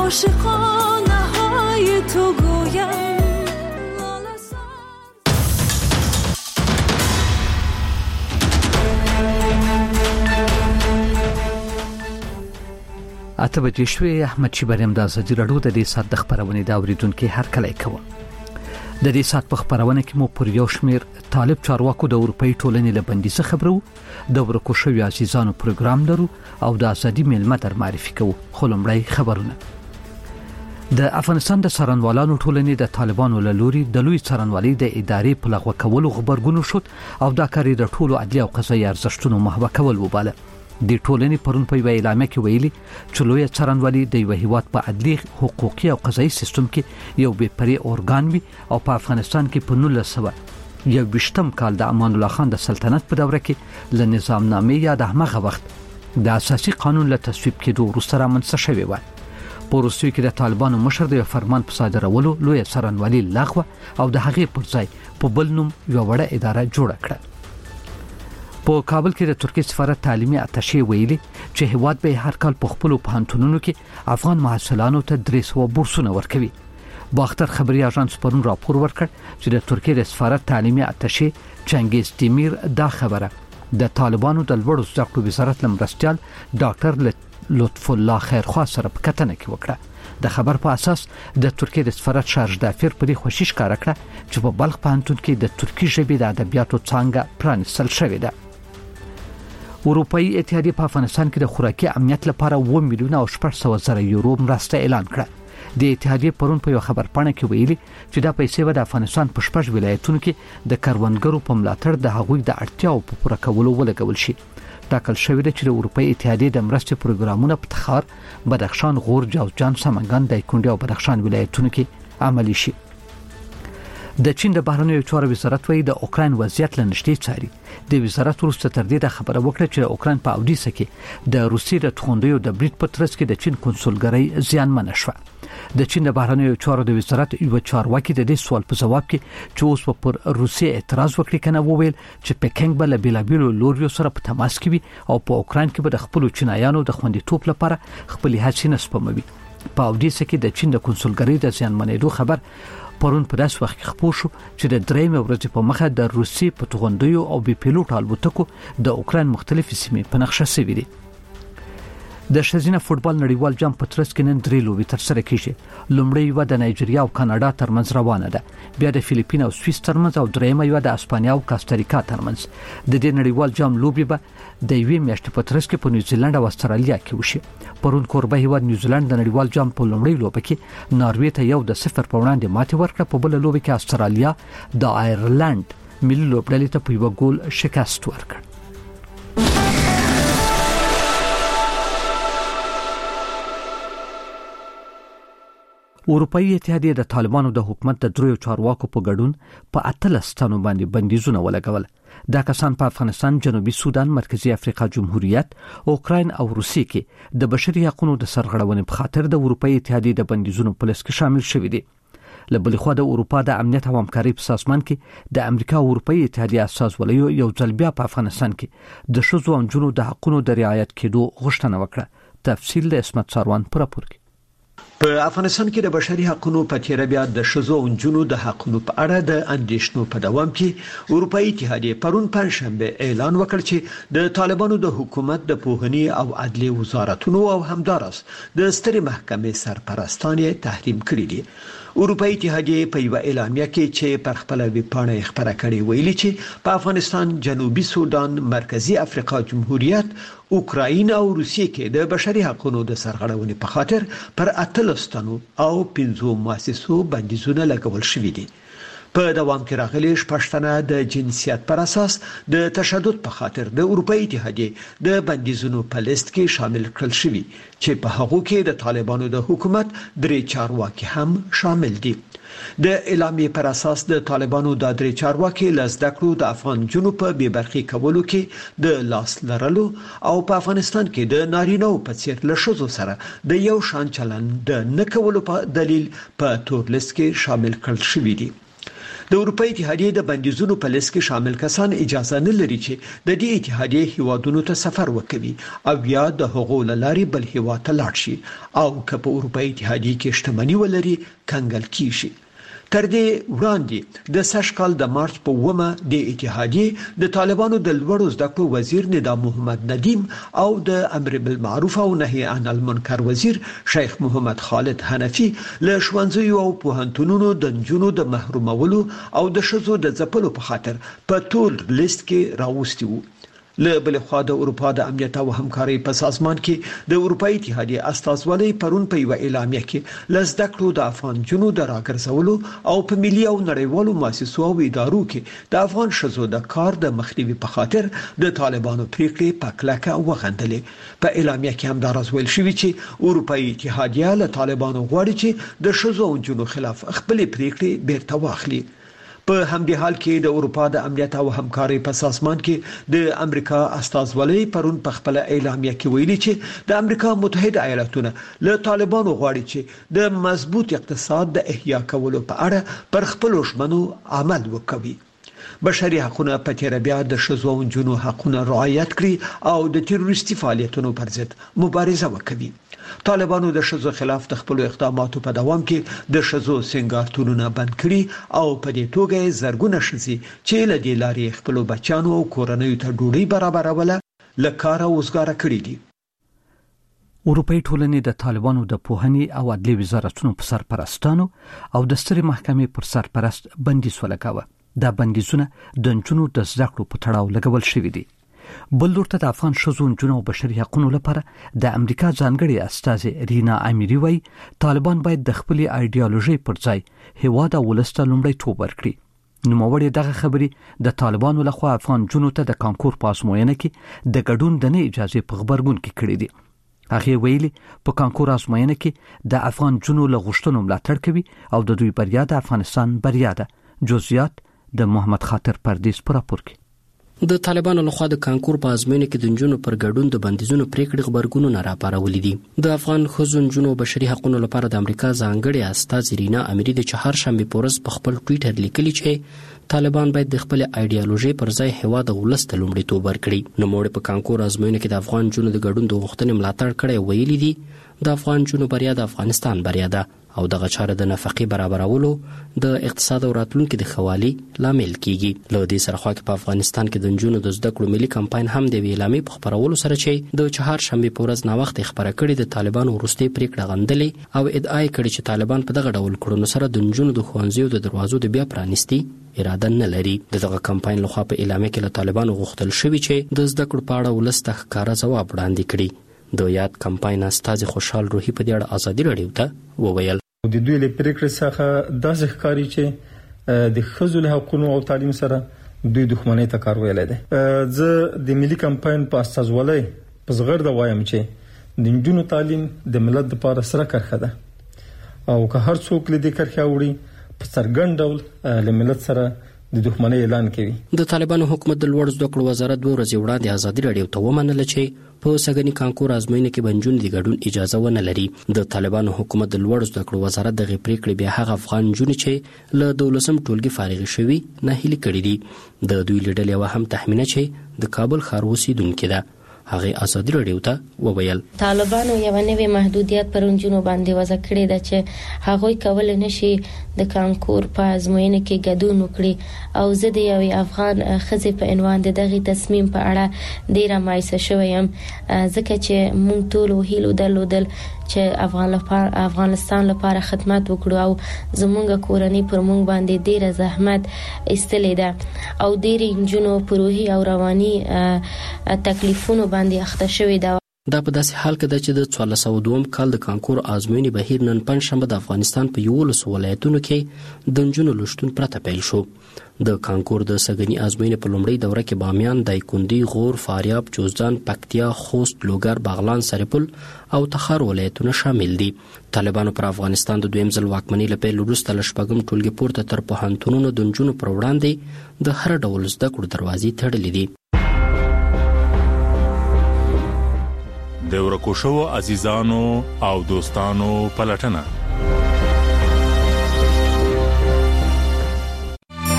عاشقانه های تو گویم. اته بجې شوې. احمد شیبریم د ازادي راډیو د دې سات د خبرونې دا اوریدونکو هر کله کوي. د دې سات په خبرونه کې مو پر یو شمیر طالب چارواکو د اروپאי ټولنې له بندیزه خبرو، د ورکو شوی عزیزانو پروګرام لرو او د ازادي میلمه در معرفي کوو. خو لومړی خبرونه. د افغانستان د څارنوالانو ټولنې د طالبانو له لوري د لوی څارنوالۍ د ادارې په لغوه کولو خبرګون شو او دا کار د ټولو عدلي او قضایي ارزښتونو محوه کول وباله. د ټولنې پرون په اعلامیه کې ویلي چې لوی څارنوالي د یو هیواد په عدلي، حقوقي او قضایي سیستم کې یو بې پرې اورګان وي او په افغانستان کې په 1921 کال د امان الله خان د سلطنت په دوره کې له نظامنامې یا د هغه وخت د اساسي قانون له تصویب کېدو وروسته رامنځته شوی و. په روسیې کې د طالبانو مشر د فرمان په صادرولو لوی څارنوالي لغوه او د هغې پر ځای په بل نوم یو وړه اداره جوړه کړه. په کابل کې د ترکیه سفارت تعلیمي اتشې ویلي چې هیواد به هر کال په خپل پوهنتونونو کې افغان محصلانو ته 300 بورسونه ورکوي. باختر خبري اژانس پرون راپور ورکړ چې د ترکیه د سفارت تعلیمي اتشې چنګیز تیمیر دا خبره د طالبانو د لوړو زده کړو وزارت لمرستيال ډاکټر لطف الله خیرخوا سره په کتنه کې وکړه. د خبر په اساس د ترکیه د سفارت شارژ دافیر په دې خوشی ښکارا کړه چې په بلخ پوهنتون کې د ترکی ژبې د ادبیاتو څانګه پرانیستل شوې ده. اروپאי اتحادیه په افغانستان کې د خوراکي امنیت لپاره 2 میلیون او 800,000 یورو مرسته اعلان کړه. د اتحادیه پرون په یو خبر پاڼه کې ویلي چې دا پیسې به د افغانستان په 6 ولایتونو کې د کروندګرو په ملاتړ د هغوی د اړتیاو په پوره کولو ولګول شي. ټاکل شوی دی چې د اروپאי اتحادیه د مرستې پروګرامونه په تخار، بدخشان، غور، جوزجان، سمنګان، دایکنډي او بدخشان ولایتونو کې عملي شي. د چین د بهرنیو چارو وزارت وایي د اوکراین وضعیت لنشتي څاري. د وزارت وروسته تر دې د خبره وکړه چې اوکراین په اودیسه کې د روسیې د توغندیو د بریټ په ترڅ کې د چین کنسولګرۍ زیانمن شوه. د چین د بهرنیو چارو د وزارت یو چارواکي د دې سوال په جواب کې چې اوس پر روسیې اعتراض وکړي کنه وویل چې پکینګ بل بیلابیلو لوریو سره په تماس کې وي او په اوکراین کې به د خپل چینایانو د خوندیتوب لپاره خپل هڅې نسپموي. په اودیسه کې د چین د کنسولګرۍ د زیانمنېدو خبر پرون په داس وخت کې خبر شو چې د درېمه ورځې په مخه د روسي په توغندیو او بي پیلوټ الوتکو د اوکراین مختلفې سیمې په نقشه شوې دي. د ښځینه فوتبال نړیوال جام په ترڅ کې نن 3 لوبې ترسره کیږي. لومړی یو د نایجیریا او کاناډا ترمنځ روانه ده، بیا د فلیپین او سویس ترمنځ او درېمه یو د اسپانیا او کاستاریکا ترمنځ. د دې نړیوال جام لوبې به د یوې میاشتې په ترڅ کې په نیوزیلند او استرالیا کې وشي. پرون کوربه هیواد نیوزیلند د نړیوال جام په لومړی لوبه کې ناروې ته 1-0 په وړاندې ماتې ورکړه. په بل لوبه کې استرالیا د آیرلند ملي لوبډلې ته په 1 ګول شکست ورکړ. اروپאי اتحادیه د طالبانو د حکومت د دریو چارواکو په ګډون په 18 تنو باندې بندیزونه ولګول. دا کسان په افغانستان، جنوبي سودان، مرکزی افریقا جمهوریت، اوکراین او روسیې کې د بشري حقوقو د سرغړونې په خاطر د اروپאי اتحادیه د بندیزونو په لست کې شامل شوي دي. له بل خوا د اروپا د امنیت او همکارۍ په سازمان کې د امریکا او اروپאי اتحادیه اساسوالۍ یو ځل بیا په افغانستان کې د ښځو او نجونو د حقوقو د رعایت کېدو غوښتنه وکړه. تفصیل د اسمت ساروان پر راپور کې. په افغانستان کې د بشري حقوقو په تیر بیا د ښځو او نجونو د حقوقو په اړه د اندېښنو په دوام کې اروپאי اتحادیه پرون پنځشنبه اعلان وکړ چې د طالبانو د حکومت د پوهنې او عدلیې وزارتونو او همدارس د سترې محکمې سرپرستان تحریم کړي دي. اروپאי اتحادیه په یو اعلامیه کې چې پر خپل ویبپاڼه خبره کړې ویلي چې په افغانستان، جنوبي سودان، مرکزی افریقا جمهوریت، اوکراین او روسیې کې د بشري حقوقو د سرغړونې په خاطر پر 18 او 15 مؤسسو بندیزونه لګول شوي دي. په دوام کې راغلي شپږتنه د جنسیت پر اساس د تشدد په خاطر د اروپאי اتحادیه د بندیزونو په لیست کې شامل کړل شوي چې په هغه کې د طالبانو د حکومت 3 چارواکي هم شامل دي. د اعلامیې پر اساس د طالبانو د 3 چارواکي لزدکړو د افغان جنوب په بیبرخي کولو کې د لاس لرلو او په افغانستان کې د نارینه‌و په څیر له ښځو سره د یو شان چلند د نه کولو په دلیل په تور لیست کې شامل کړل شوي دي. د اروپאי اتحادیې د بندیزونو په لیست کې شامل کسان اجازه نه لري چې د دې اتحادیې هیوادونو ته سفر وکړي او یا د حقوق لاري بل هیواد ته لاړ شي او که په اروپאי اتحادیې کې شتمني ولري کنګل کیږي. تر دې وړاندې د سشکال د مارچ په 9 د اتحادیې د طالبانو د لوړو زده کړو وزیر نظام محمد ندیم او د امر بالمعروف او نهي عن المنکر وزیر شیخ محمد خالد حنفي له ښوونځیو او پوهنتونونو د نجونو د محرومولو او د ښځو د ځپلو په خاطر په ټول لیست کې راوستي وو. له بل خوا د اروپا د امنیت او همکاري په سازمان کې د اروپאי اتحادیې استازولۍ پرون په یو اعلامیه کې لزده کړو د افغان جنو د راګرځولو او په ملي او نړیوالو مؤسسو او ادارو کې د افغان شذو د کار د مخنیوي په خاطر د طالبانو پریکړې په کلکه وغندلې. په اعلامیه کې هم دا راځول شوی چې اروپאי اتحادیه له طالبانو غواړي چې د شذو او جنو خلاف خپل پریکړې بیرته واخلي. په همدې حال کې د اروپا د امنیت او همکاري په سازمان کې د امریکا استازولۍ پرون په خپل اعلامیه کې ویلي چې د امریکا متحده ایالاتونو له طالبانو غواړي چې د مضبوط اقتصاد د احیا کولو په اړه پر خپل ژمنو عمل وکړي. بشري حقوقونه په تیر بیا د شذو او جنو حقوقونه رعایت کړي او د تروریستي فعالیتونو پر ضد مبارزه وکړي. طالبانو د شذو خلاف د خپل اقداماتو په دوام کې د شذو سنگارتونونه بند کړي او په دې توګه زرګونه شذي چې له دې لارې خپل بچانو او کورنۍ ته ډوډۍ برابروله لکاره وزګاره کړي دي. اروپאי ټولنې د طالبانو د پوهنې او عدلي وزارتونو په سرپرستانو او د سترې محکمې پر سرپرست بندیز ولګاوه. دا بندیزونه د نجونو د زده کړو په تړاو لګول شوي دي. بل لورته د افغان شذو نجونو او بشري حقوقو لپاره د امریکا ځانګړي استازي رینا امیری وایي طالبان باید د خپل ایډیالوژي پر ځای هیواد او ولسته لومړیتوب ورکړي. نوموړي دغه خبرې د طالبانو لخوا افغان جنونو ته د کانکور په ازموینه کې د ګډون د نه اجازه په خبرګون کې کړې دي. هغه ویلي په کانکور ازموینه کې د افغان جنونو لغښتنو ملاتړ کوي او د دوی بریا د افغانستان بریا ده. جزئیات د محمد خاطر پردیس پر راپور کې. د طالبانو لخوا د کانکور په ازموینه کې د نجونو پر ګډون د بندیزونو پریکړې خبرګونونه راپارولې دي. د افغان ښځو نجونو بشري حقوقو لپاره د امریکا ځانګړي استازي رینا امیری د چهارشنبه په ورځ په خپل ټویټر لیکلي چې طالبان باید د خپل ایډیالوژي پر ځای هیواد او ولست لومړیتوب ورکړي. نوموړي په کانکور ازموینه کې د افغان نجونو د ګډون د غوښتنې ملاتړ کړی ویلي دي د افغان نجونو بریا د افغانستان بریا ده او دغه چاره د نفقې برابرولو د اقتصاد او راتلونکو د خوالي لامل کیږي. له دې سره خو په افغانستان کې د نجونو د زده کړو ملي کمپاین هم د ویلامې په خبرولو سره چې د چهارشنبه په ورځ ناوخت خبره کړې د طالبانو وروستي پریکړه غندلې او ادعا کړې چې طالبان په دغه ډول کړنو سره د نجونو د ښوونځیو د دروازو د بیا پرانیستي اراده نه لري. دغه کمپاین لخوا په اعلامیه کې له طالبانو غوښتل شوی چې د زده کړو په اړه ولسته ښکاره ځواب وړاندې کړي. د یاد کمپاین استازي خوشحال روحي په دې اړه ازادي راډیو ته وویل د دوی له پریکړې څخه داسې ښکاري چې د ښځو له حقوقو او تعلیم سره دوی دښمنۍ ته کار ویل دي. زه د ملي کمپاین په استازولۍ په زغرد وایم چې د نجونو تعلیم د ملت لپاره سره کرخه ده او که هر څوک له دې کرخه وړي په څرګند ډول له ملت سره د دښمنۍ اعلان کوي. د طالبانو حکومت د لوړ زده کړو وزارت 2 ورځې وړاندې ازادي راډیو ته ومنله چې په سګنی کانکور ازموینه کې بنجون د ګډون اجازه ونه لري. د طالبانو حکومت د لوړ زده کړو وزارت د پریکړې بیا هغه افغان جون چې له 12 ټولګي فارغ شوي نه هلي کړي دي. د دوی لیدل یو هم تخمینه چې د کابل ښار اوسیدونکو ده. هغه ازادي راډیو ته وویل طالبانو یو نوې محدودیت پر نجونو باندې وضع کړې ده چې هغه کول نشي د کانکور په ازموینه کې ګډون وکړي او زه د یو افغان خزې په عنوان دغه تصمیم په اړه ډیره مایوسه شوم ځکه چې مونږ ټول هیلو درلودل چې افغانستان لپاره خدمت وکړو او زمونږ کورنۍ پر مونږ باندې ډیره زحمت ایستلې ده او ډیره نجونو په روحي او رواني تکلیفونو باندې اخته شوې ده. دا په داسې حال کې ده چې د 1402 کال د کانکور ازموینې بهیر نن پنځشنبه د افغانستان په 11 ولایتونو کې د نجونو لوستون پرته پیل شو. د کانکور د سګنی ازموینې په لومړۍ دوره کې بامیان، دایکندي، غور، فاریاب، جوزجان، پکتیا، خوست، لوګر، بغلان، سرپل او تخار ولایتونه شامل دي. طالبانو پر افغانستان د دویم ځل واکمنۍ لپاره وروسته له شپږم ټولګي پورته تر پوهنتونونو د نجونو پر وړاندې د هر ډول زده کړو دروازې تړلې دي. د ورکو شو عزیزانو او دوستانو پلټنه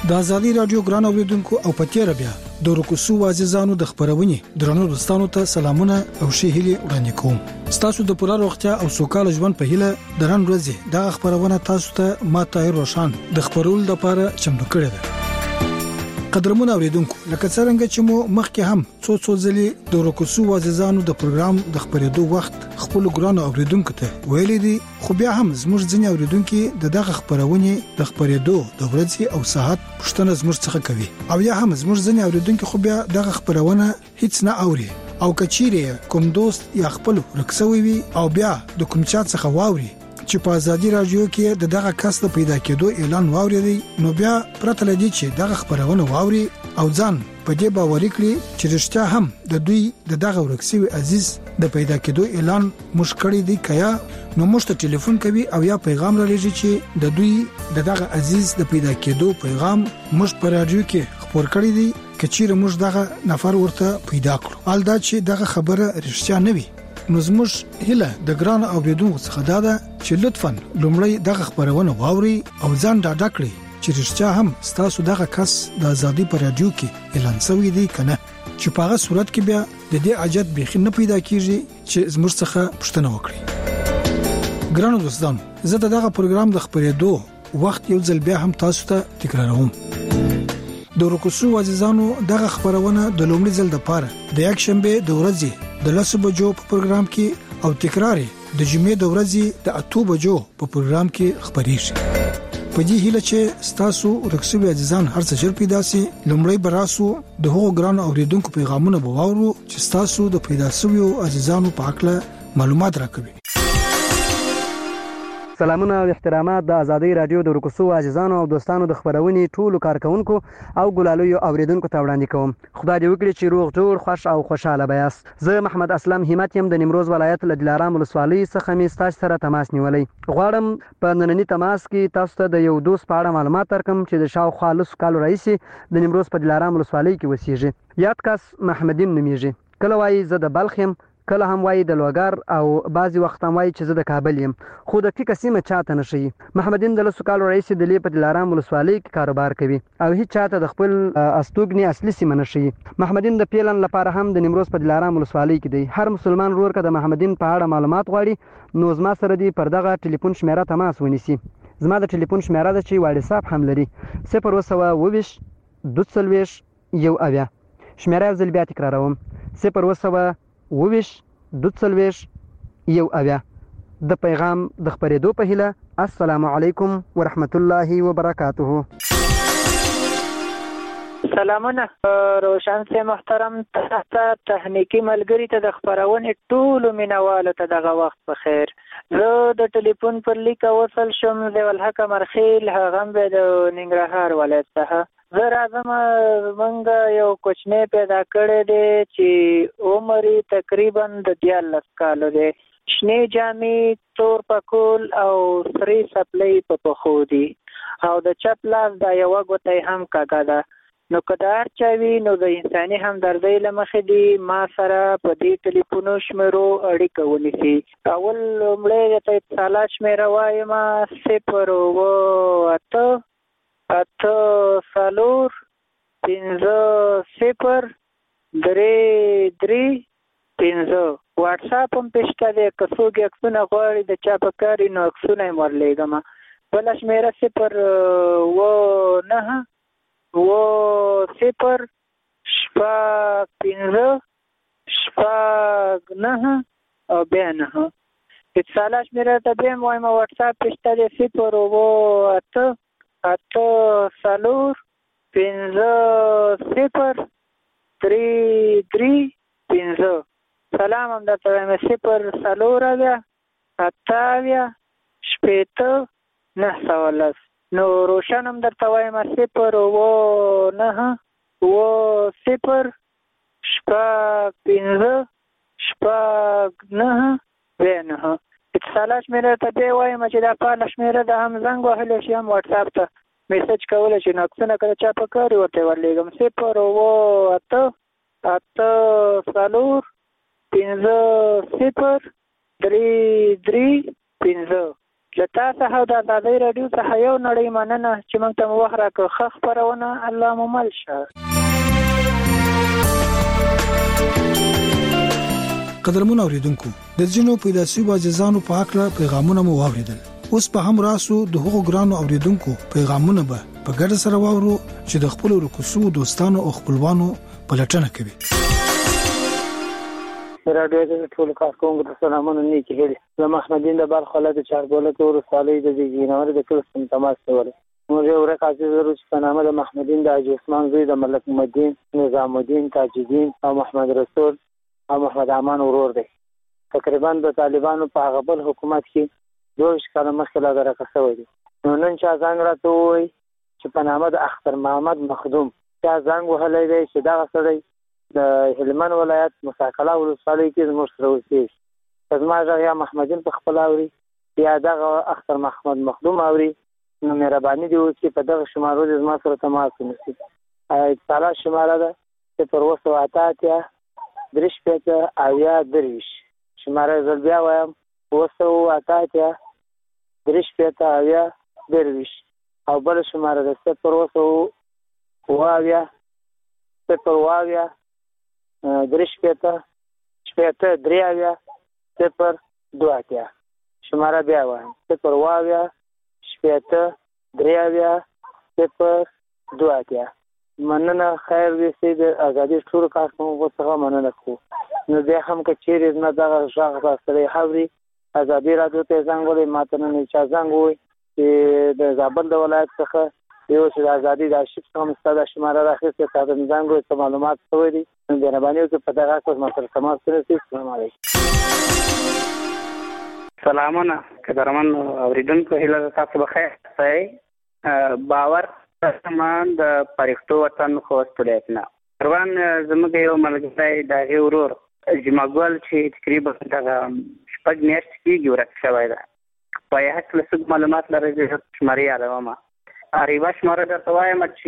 د ازادي رادیو ګران اوریدونکو او پټیر بیا د روکوسو عزیزانو د خبرونې درنو دوستانو ته سلامونه او ښه هیلې وړاندې کوم. تاسو د پوره روغتیا او سوکاله ژوند په هیله درن ورځې د خبرونه تاسو ته ما طاهر روشان د خبرول لپاره چمتو کړی دی. قدرمن اوریدونکو لکه څنګه چې مو مخکې هم څو ځلې د روکوسو عزیزانو د پروګرام د خبرېدو وخت خپل ګران اوریدونکو ته ویلي دي، خو بیا هم زموږ ځینې اوریدونکو دغه خبرونه د خبرېدو د ورځې او ساعت پښتنه زموږ څخه کوي، او یا هم زموږ ځینې اوریدونکو خو بیا دغه خبرونه هیڅ نه اوري، او کچيره کوم دوست یا خپل رکسوي وي او بیا د کوم چا څخه واوري چې په ازادي رادیو کې دغه کس د پیدا کېدو اعلان واوري، نو بیا پرته لدی چې دغه خبرونه واوري او ځان په دې باور کړي چې رښتیا هم د دوی دغه ورکسوي عزیز د پیدا کېدو اعلان مشکړی دی کیا، نو موږ ته ټلیفون کوي او یا پیغام را لېږي چې د دوی دغه عزیز د پیدا کېدو پیغام موږ په رادیو کې خبر کړی دی، کچیر موږ دغه نفر ورته پیدا کړو. الدا چې دغه خبره رښتیا نه وي، نو زموږ هله د ګران اوریدونکو څخه دا ده چې لطفاً لومړی دغه خبرونه واوري او ځان ډاډه کړئ چې رښتیا هم ستاسو دغه کس د ازادي پر رادیو کې اعلان شوی دی کنه، چې په هغه صورت کې بیا د دې اجازه بيخي نه پیدا کیږي چې زموږ څخه پوښتنه وکړي. ګران دوستان، زه دغه پروګرام د خبرېدو وخت یو ځل بیا هم تاسو ته تکراروم. د روکوسو عزیزانو دغه خبرونه د لومړي ځل د پاره د یک شنبه د ورځې د 10 بجو په پروګرام کې او تکرار د جمعې د ورځې د 8 بجو په پروګرام کې خبرېږي. په دې هیله چې ستاسو رکسوي عزیزان هر څه ژر پیدا سي، لومړی براسو د هغو ګران اوریدونکو پیغامونه بواورو چې ستاسو د پیدا شویو عزیزانو په اړه معلومات راکوي. سلامونه او احترامات د ازادي رادیو د روکوسو عزیزانو او دوستانو د خبرونې ټولو کارکونکو او ګلالویو اوریدونکو ته وړاندې کوم. خدای دې وکړي چې روغ جوړ خوش او خوشاله بیاست. زه محمد اسلم همت يم د نیمروز ولایت له دلارام ولسوالۍ څخه می تاسو سره تماس نیولې. غواړم په نننی تماس کې تاسو ته د یو دوست په اړه معلومات درکم چې د شاوخوا لس کالو راهیسې د نیمروز په دلارام ولسوالۍ کې اوسېږي. یاد کس محمدین نومیږي. کله وایي زه د بلخ یم، کله هم وایي د لوګر، او بعضی وخت هم وایي چې زه د کابل یم، خو د ټیکه سیمه چاته نشي. محمدین د لسو کالو رئیس د لیپ دلارام ولسوالۍ کې کاروبار کوي او هیڅ چاته د خپل استوګنی اصلي سیمه نشي. محمدین د پیلن لپاره هم د نیمروز په دلارام ولسوالۍ کې دی. هر مسلمان ورور که د محمدین په اړه معلومات غواړي نو زما سره دی پر دغه ټلیفون شمیره تماس ونیسي. زما د ټلیفون شمیره ده چې واتس اپ هم لري 020 22 1 شمیره ځل بیا تکراروم 020 22 1 د پیغام د خبرېدو په هیله. السلام علیکم ورحمت الله وبرکاته. سلامونه روشن سے محترم تخنیکی ملګری ته د خبرونې ټولو مینوالو ته دغه وخت په خیر. زه د ټلیفون پر لیک وصل شم د ولحق مرخیل هغه به د ننګرهار ولایت څخه. زه راځم موږ یو کوچنی پیدا کړی دی چې عمر تقریبا د 14 کالو دی. شنې جامې، تور پکول او سری سپلۍ په پښو دي او د چپ لاس د یوه ګوتې هم کږه ده. نو که د هر چا وي نو د انساني همدردۍ له مخې دي ما سره په دې ټلیفونو شمیرو اړیکه ونیسي. اول لومړی درته اتصالات شمیره وایم 0 8 4 5 0 3 5. واتس اپ هم پېشته دی، که څوک عکسونه غواړي د چا په کار نو عکسونه یې ورلیږم. بله شمیره 0 9 0 5 9 او بیا 9. اتصالات شمیره ته بیا هم وایم واتس اپ پېشته دی 0 8 4 5 0 3 5. سلام هم درته وایم 0 8 8 9 نو روشن هم درته وایم 0 9 0 5 9 اتصالات شمیره ته بیا وایم چې دا پاله شمیره ده هم زنګ وهلی شي هم واتس اپ ته میسج کولی شي. نو عکسونه که د چا په کار ورته ورلیږم 0 8 4 5 0 3 5. لته څخه د آزادۍ رادیو څخه یو نړۍ مننه چې موږ ته وخت راکړ. ښه خپرونه الله مو مل شه. قدرمن اوریدونکو د ځینو پیدا شوی عزیزانو په اړه پیغامونه مو واوریدل. اوس په هم راسو د هغو ګرانو اوریدونکو پیغامونه به په ګډه سره واورو چې د خپل ورکوسو دوستانو او خپلوانو پلټنه کوي. راډیو د ټول کارکونکو ته سلامونه نیکی هیلې. زه محمدین د بلخ ولایت چارګولک ولسوالۍ د جینور د کلستون تماس کوم. موږ یو ورک عزیز ورو چې په نامه د محمدین د حاجی عثمان زوی د ملک الدین نظام الدین تاج الدین او محمد رسول او محمد امان ورور دی. تقریبا د طالبانو په هغه بل حکومت کې 2 کال مخکې لا درکه شوی دی. نو نن چا زنګ راته وایي چې په نامه د اختر محمد مخدوم چا زنګ وهلی دی چې دغه سړی د هلمند ولایت مساکله ولسوالۍ کې زموږ سره اوسېږي. زما غږ یا محمدین په خپل اوري یا دغه اختر محمد مخدوم اوري، نو مهرباني دی وکړي په دغه شمارو د زما سره تماس ونیسي. اتصالات شماره ده 088 3 شماره زل بیا وایم 088 3 او بل شماره ده 0 شماره بیا وایم 0 مننه. خیر دې سي د ازادي ټول کارکونکو څخه مننه کوو. نو بیا هم که چیرې نه دغه غږ راستړی حوري ازادي رادیو ته زنګ ولې ماته نه چا زنګ وي چې د زابل د ولایت څخه یو چې د ازادي د ارشیف څخه مستند شماره راخیسته تاسو زنګ وي څه معلومات شوي دي. نو مهرباني وکړئ په دغه اساس ماته تماس ونیسئ. السلام علیکم. سلامونه قدرمن اوریدونکو، هیله تاسو بخیر اوسئ. باور سامان د پرښتو وطن خوست ولایت نه روان زموږ یو ملګری د هغې ورور جمعګل چې تقریبا دغه 6 میاشتې کېږي ورک شوی ده. په یې هکله څه معلومات لرئ؟ زه شمارې یادومه. یوه شماره درته وایم چې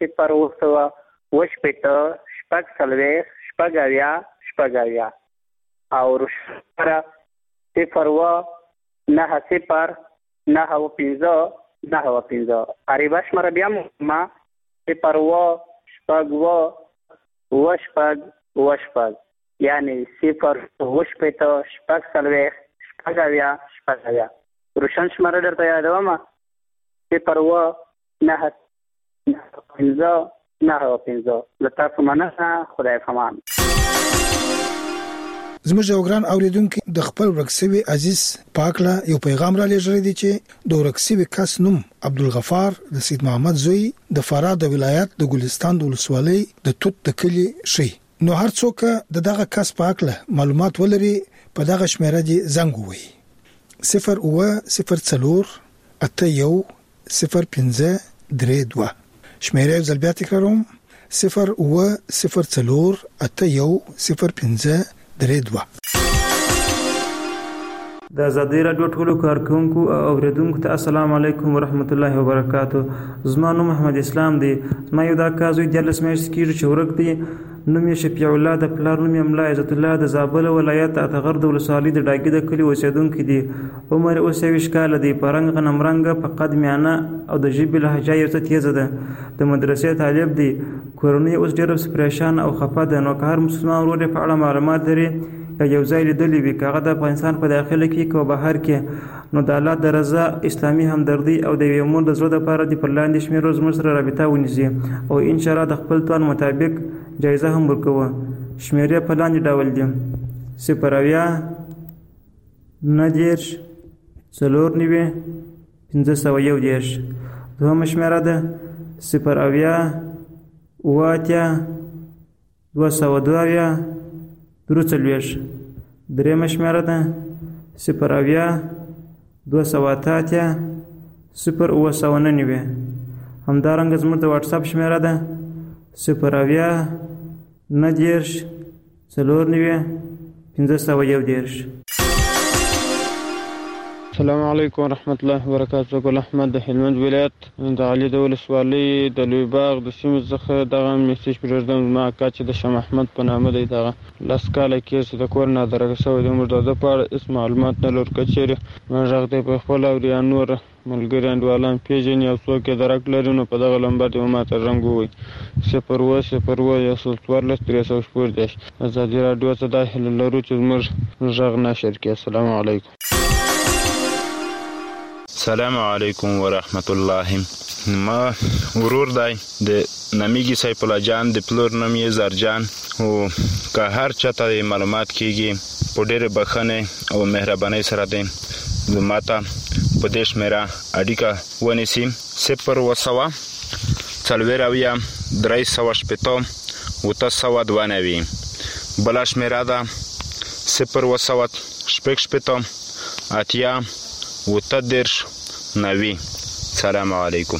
0 او شماره 0 عریبه شماره بیا ما 0 یعنی 0 روشن شماره درته یادومه 0 له تاسو مننه. خدای پامان. زموږ یو ګران اوریدونکو د خپل ورکسوي عزیز پاکله یو پیغام را لېږلی دی چې د ورکسوي کس نوم عبدالغفار د سید محمد زوی د فراه د ولایت د ګلستان د ولسوالۍ د توت د کلي شي. نو هر څوک د دغه کس پاکله معلومات ولري په دغه شمیره دي زنګ ووهي 08048101532. شمیره ځل بیا تکراروم 08048101532. د آزادۍ رادیو ټولو کارکونکو او اوریدونکو ته السلام علیکم ورحمت الله وبرکاتہ. زما نوم محمد اسلام دی. زما یو دا کازوی 14 میاشتې کېږي چې ورک دی. نوم یې شفیع الله د پلار نوم یې ملا عزت الله د زابل ولایت اتغر د ولسوالۍ د ډاګي د کلي اوسیدونکي دی. عمر اوس 20 کاله دی. په رنګ غنمرنګ په قد میانه او د ژبې لهجه یې څه تیزه ده. د مدرسې طالب دی. کورنۍ اوس ډېر پریشان او خفه ده. نو که هر مسلمان ورور په اړه معلومات لري یو ځای لیدلی وي کاغه د افغانستان په داخله کې کو بهر کې نو د الله د رضا اسلامي همدردي او د یو مون د زړه لپاره د پرلاندې شمیرو زموږ سره رابطه ونیسي او ان شاء الله د خپل توان مطابق جایزه هم ورکوه. شمیرې په لاندې ډول دي 0 دوهم شمیره ده 0 درېمه شمیره ده 0 همدارنګه زموږ د واتس اپ شمیره ده 0 السلام علیکم ورحمت الله وبرکاته. ګل احمد د هلمند ولایت د علي د ولسوالۍ د لوی باغ د سیمې څخه دغه میسج پرېږدم. زما اکا چې د شاه محمد په نامه دی، دغه 10 کاله کې چې د کور نه درک شوی دی، موږ د ده په اړه هېڅ معلومات نه لرو. که چېرې موږ غږ دی په خپل او یا نور ملګري انډیوالان پېژني او څوک یې درک لري، نو په دغه نمبر دې ما ته زنګ ووایي 0100114 ازادي راډیو ته دا هیله لرو چې زموږ غږ نشر کړي. السلام علیکم. السلام علیکم ورحمت الله. ما ورور دی د نمیږي سیف الله جان د پلور نوم یې زرجان، او که هر چاته معلومات کیږي په ډېرې بخښنې او مهربانۍ سره دی ماته په دې شمېره اړیکه ونیسي 010 4 390 بله شمېره ده 010 90. سلام علیکم.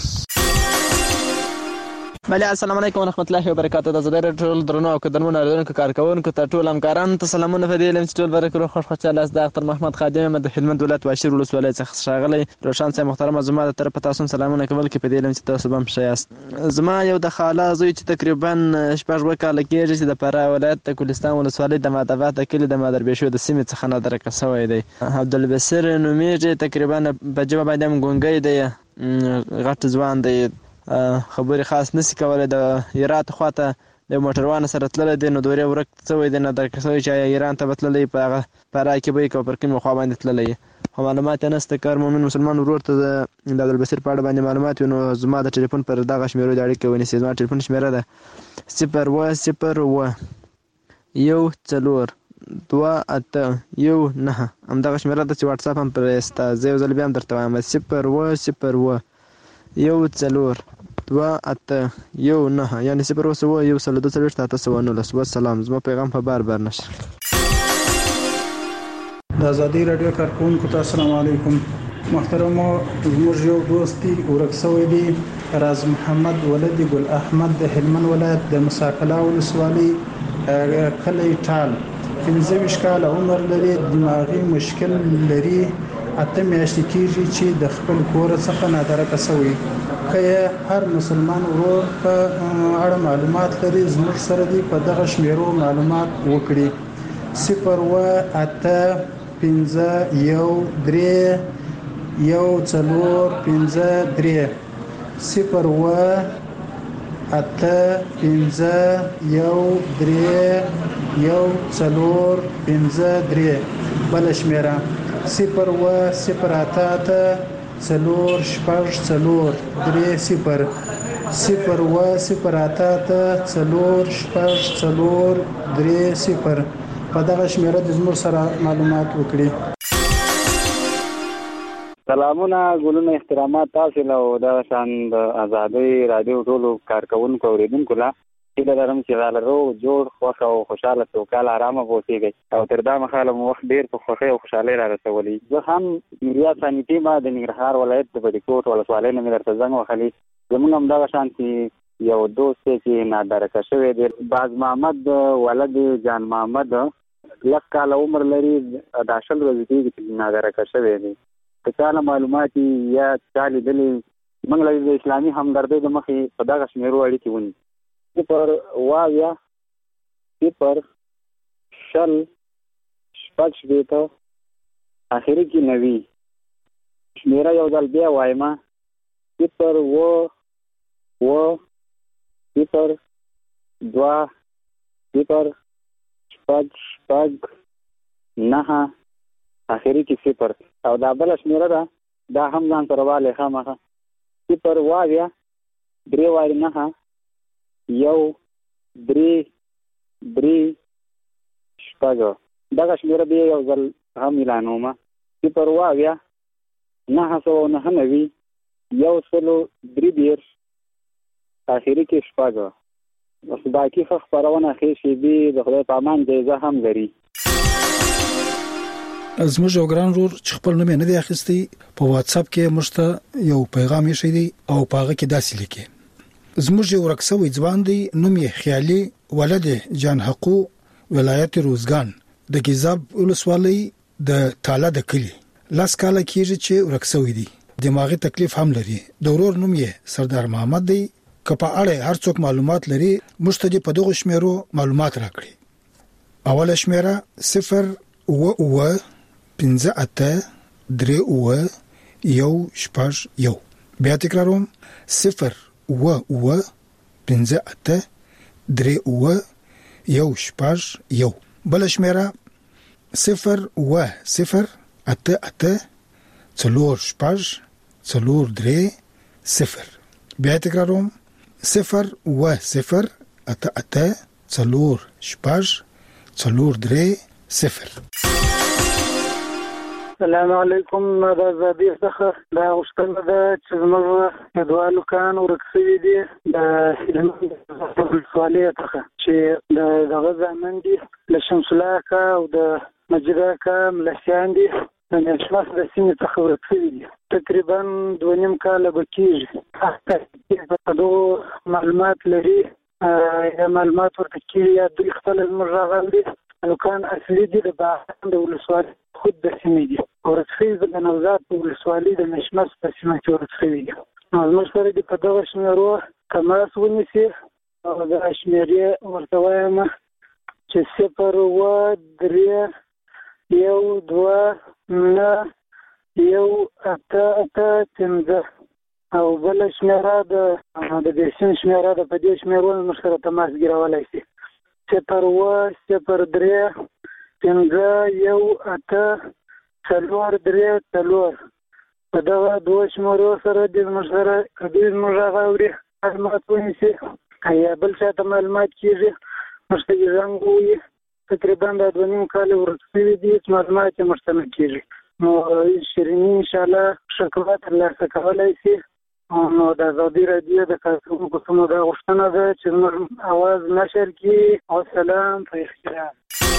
بله السلام علیکم ورحمت الله وبرکاته. د زړه ټول درنو او قدرمنو اړیدونکو کارکونکو ته ټول همکارانو ته سلامونه. په دې لم چې ټول برکو خوشاله است. د اختر محمد خادم د هلمند ولایت واشیر ولسوالۍ څخه ښاغلی روشن صاحب محترم، زما د طرف تاسو سلامونه کول کې په دې لم چې تاسو هم ښه یاست. زما یو د خاله زوی چې تقریبا 4 کاله کېږي چې د فراه ولایت د کوهستان ولسوالۍ د مادبات کلی د مادربېشو د سیمې څخه نه درک شوی دی. عبدالبصیر نومیږي، تقریبا په جواب باندې هم ګونګی دی، غټ ځوان دی، خبرې خاص نسی کولای. د ایران خواته د موټروان سره تللی دی، نو دورې ورک شوی دی، نه درک شوی چې ایران ته به تللی، په هغه فراه کې به یې که پر کومې خوا باندې تللی، خو معلومات یې نشته. که هر مؤمن مسلمان ورور ته د عبدالبصیر په اړه باندې معلومات وي، نو زما د ټلیفون پر دغه شمېرو د اړیکې ونیسي. زما ټلیفون شمېره ده 010 14 2819. همدغه شمېره ده چې واتساپ هم پرې شته. زه یو ځل بیا هم درته وایم 010 14 2819 یعنی 010 والسلام. زما پیغام په بار نشر. د ازادي راډیو کارکونکو ته السلام علیکم. محترمو، زموږ یو دوست دی ورک شوی دی، راز محمد ولدی ګل احمد د هلمند ولایت د مساکلا ولسوالۍ کلی ټال، 15 کاله عمر لري، دماغي مشکل لري، 8 میاشتې کېږي چې د خپل کور څخه نادرکه شوی. که هر مسلمان ورور په اړه معلومات لري زموږ سره دی په دغه شمیرو معلومات وکړي. 010 بل شمیره 010 څلور شپږ څلور درې 010 په دغه شمیره د زموږ سره معلومات وکړي. سلامونه، ګلونه، احترامات تاسو له او د شان د ازادي رادیو ټولو کارکونکو اوریدونکو له هیله لرم چې غالرو جوړ خوښ او خوشاله سوکاله آرامه اوسئ او تر دا مخاله مو وخت ډیر په خوښۍ او خوشحالۍ را رسولي. زه هم میریا ثانیتي ما د ننګرهار ولایت د بډیکوټ ولسوالۍ نه مې درته زنګ وهلی. زموږ هم دغه شانتي یو دوست چې نادرکه شوی دی، باز محمد ولد جان محمد، 10 کاله عمر لري، د 10 ورځې کېږي چې نادرکه شوی دی. که چاله معلومات یا چا لیدلي موږ له د اسلامي همدردۍ د مخې په دغه شمېرو اړیکې ونیسو. 010 اخري کې 90. شمېره یو ځل بیا وایم 010 2 اخري کې 0 او دا بل شمېره ده، دا هم ځان سره والی خامخه 0 3 یو 3 شپږ. دغه شمېره بیا یو ځل هم اعلانومه 0 999 103 اخري کې 0 بس باقي خبرونه خې شي به د خدای په امان جایزه هم لري. زموږ یو ګران ورور چې خپل نوم نه دی اخیستی په واتس اپ کې مشته یو پیغام یې شوی دی او پاغه کې داسې لیکي: زموږ یو رکسوي ځوان دی، نوم یې خیالي ولد جان حقو، ولایت روزګان د ګیزاب ولسوالۍ د تاله د کلی، لاس کاله کېږي چې ورکسوي دي. دماغي تکلیف هم لري. د ورور نوم یې سردار محمد دی. که په اړه هر څوک معلومات لري مشتدي په دغه شمیرو معلومات راکړي. اوله شمیره 0-9-58-3-1-1. بیا تکراروم 0-9-58-3-1-1. بل شمیره 0-8-8-4-3-0. بیا تکراروم 0-8-8-4-3-0. السلام علیکم. دا زادی څخه دا غوښتنه ده چې زموږ دوالو کان ورکسوي دي د سوالې څخه چې دغه ځامن دي له شمس الله کا او د مجده کا ملسیان دي د نشماس د سیمې څخه ورکسوي دي. تقریبا 2.5 کاله به کېږي. دغه معلومات لري یا معلومات ورته کېږي یا دوی خپل زموږ راغلي نوکان اصلي دي د باغان د ولسوالۍ خود د سیمې دي. ورکسوي د نوزاد په ولسوالۍ د نشماس په سیمه کې ورکسوي دي. زموږ سره دي په دغه شمیرو کماس ونیسي او د شمیرې ورته وایم چې 0-1-3-1-2-9-1-8-8-5 او بل شمیره د دېسین شمیره د په دې شمیرو موږ سره تماس ګیرولای شي 0-1-0-3-1-8-4-3-4. په دغه دوه شمیرو سره د موږ سره کدی موږ غواړي معلومات ونیسي یا بل څه ته معلومات کیږي مشتري رنګ وي. تقریبا د 2.5 کال ورسېږي دي معلومات مشتمل کیږي. نو شیرینی ان شاء الله شکایت ترلاسه کولای شي. نو د ازادي رادیو د کارکونکو سمو د غوښتنه ده چې موږ اواز نشر کړي. سلام په احترام.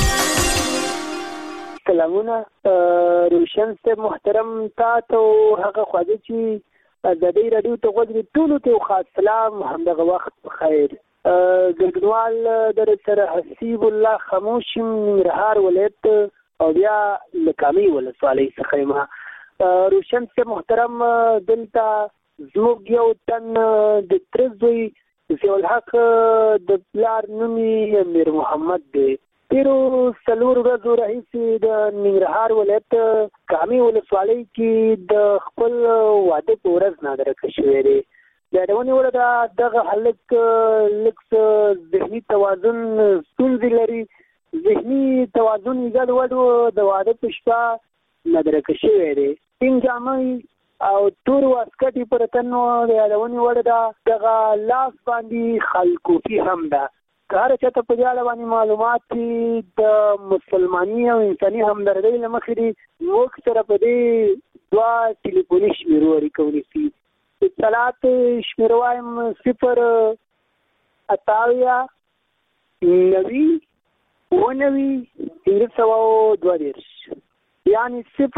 سلامونه روشن صاحب محترم تاسو هغه خواږه چې ازادي رادیو ته غوږ ټولو ته خاص سلام همدغه وخت بخیر. ګډوال در سره حسیب الله خاموشم ننګرهار ولایت او بیا لکامي ولسوالۍ څخه ما روشن صاحب محترم دلته زموږ یو تن د ترزوی ضیاءالحق د پلار نومي امیر محمد دی. تیرو 4 ورځو راهیسې د ننګرهار ولایت کامي ولسوالۍ کې د خپل واده په ورځ نادرکه شوی دی. د یادونې وړ ده دغه هلک لږ ذهني توازن ستونزې لري. ذهني توازن یې ګډوډ د واده په شپه نادرکه شوی دی. سپین جامې او تور واسکټ پر تن د یادونې وړ ده دغه لاس باندې خلکوفي هم ده. که هر چاته په دې اړه باندې معلومات د مسلماني او انساني همدردۍ له مخې دي موږ سره په دې 2 ټلیفوني شمیرو اړیکه ونیسي. اطلاعات شمیرو وایم 0-88-90-1522 یعنی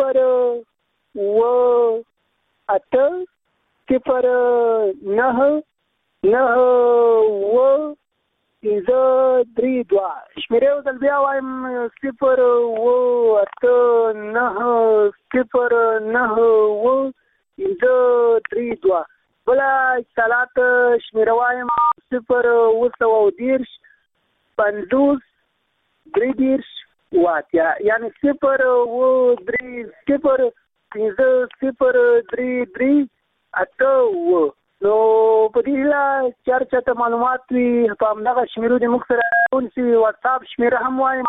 0-8-9-9-5-3-2 شمیرې ځل بیا وایم 0-8-9-9-5-3-2. بلا اتصالات شمیره وایم 0-50-50-3 یعنی 0-3-0-3-3-8. نو په دې لا چرچا ته معلومات وي په همدغه شمیرو د موږ سره ونیسي. واتساپ شمیره هم وایم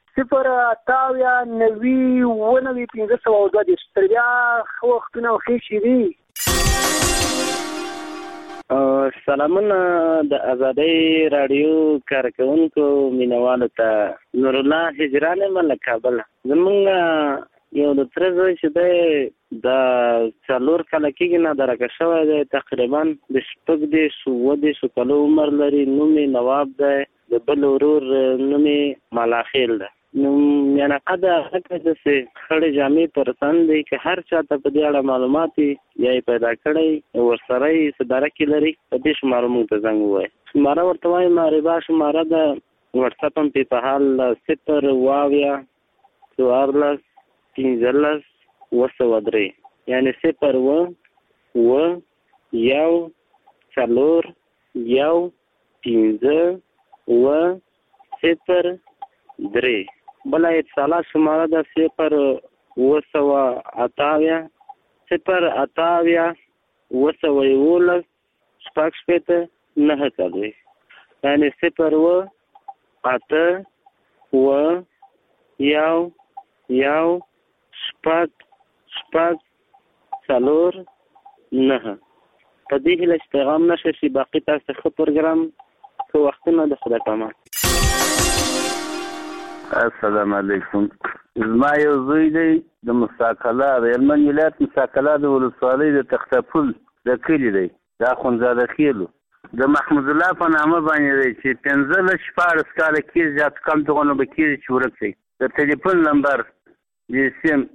0-8-90-1522. تر بیا ښه وختونه او ښې شېبې. سلامونه د ازادۍ رادیو کارکونکو مینوالو ته نور الله هجران مله کابل. زمونږ یو د ترزوی چې دی د 4 کاله کېږي نادرکه شوی دی. تقریبا د 14 کالو عمر لري. نوم یې نواب دی. د بل ورور نوم یې ملاخیل دی. نو میانقه د هغه داسې خړې جامې پر تن دی که هر چا ته په دې اړه معلومات یا یې پیدا کړی ورسره یې صداره کې لري په دې شماره موږ ته زنګ ووایي. شماره ورته وایم ربا شماره ده. وټساپ هم په حال 0-20-14-15 203 یعنی 0 و 1 4 1 15 و 0 3 بل اتصالات شماره ده 0 و 7 0 8 و 7 شپږ شپېته 9 څلوېښت یعنی 0 و 8 و 1 شپږ 4 9 په دې هیله چې پیغام نشه شي باقي تاسو ښه پروګرام که وختونه د خدای پامان. السلام علیکم. زما یو زوی دی د مساکله د هلمند ولایت مساکله د ولسوالۍ د تختپل د کلي دی د اخندزاده خیلو د محمود الله په نامه باندې دی چې 15 کاله کېږي یا کم دغونه به کېږي چې ورک دی. د تلیفون نمبر د سیم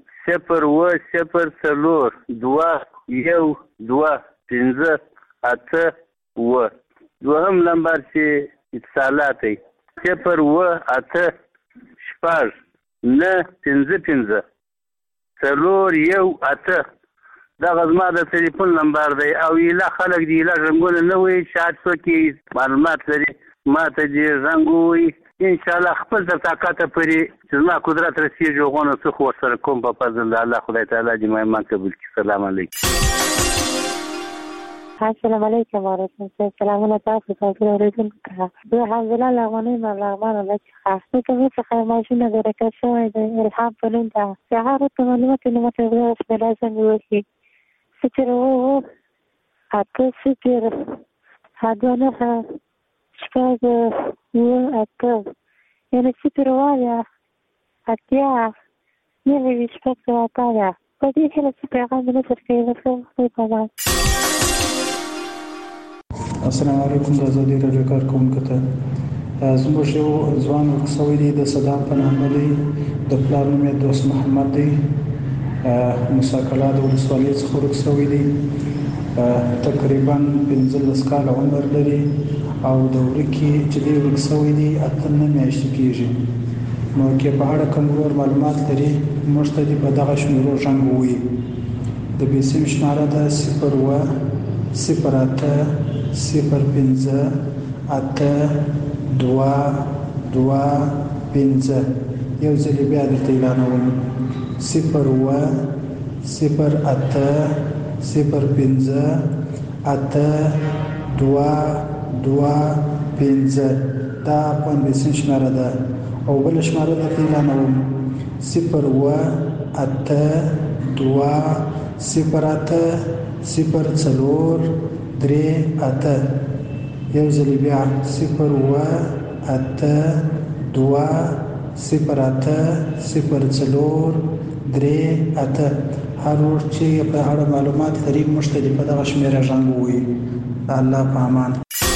0 2 2 15 8 و دوهم نمبر چې اتصالات دی 0 8 شپږ 9 15 4 1 8 دغه زما د تلیفون نمبر دی او ایله خلک دی ایله رنګونه نه وي شاید څوک معلومات لري ما ته دې رنګ ووایي انشاءالله خپل تر طاقته پورې چې زما قدرت رسېږي هغونه څه خو ورسره کوم په فضل د الله خدای تعالی دې ما ایمان قبول کړي. سلام علیکم. السلام علیکم ورحمۃ اللہ. سلامونه تاسو ته اوریدونکو ته. زه حمزله لغونی ملغمان الله چې کومه څه ماشینه د رکښ شوی د الهام په نوم ده. سهار ته معلومات نه مته وو لازم وي. ستر وو اته ستر هدونه شپږ وو اته یعنی ستر وایا اتیا نه وی شپږ وایا په دې کې څه پیغام نه څرګند شوی په السلام علیکم. د ازادي راډیو کارکونکو ته زموږ یو ځوان ورکسوی دی د صدام په نامه دی د پلار نوم یې دوست محمد دی مساکله د ولسوالۍ څخه ورکسوی دی تقریبا 15 کاله عمر لري او د ورکې چې دی ورکسوی دی 8 میاشتې کېږي نو کې په اړه کوم نور معلومات لري موږ ته دې په دغه شمیرو رنګ ووایي. د بیسیم شماره ده 0 و 0 8 0 5 8 2 2 5 یو ځل بیا درته اعلانوم 0 و 0 8 0 5 8 2 2 5 دا پنځه شماره ده او بل شماره درته اعلانوم 0 و 8 2 0 8 0 4 3 8 یو ځل بیا 0 و 8 2 0 8 0 4 3 8 هر ور چې په اړه معلومات لري مشتري په دغه شمیره رنګ وي. الله په امان.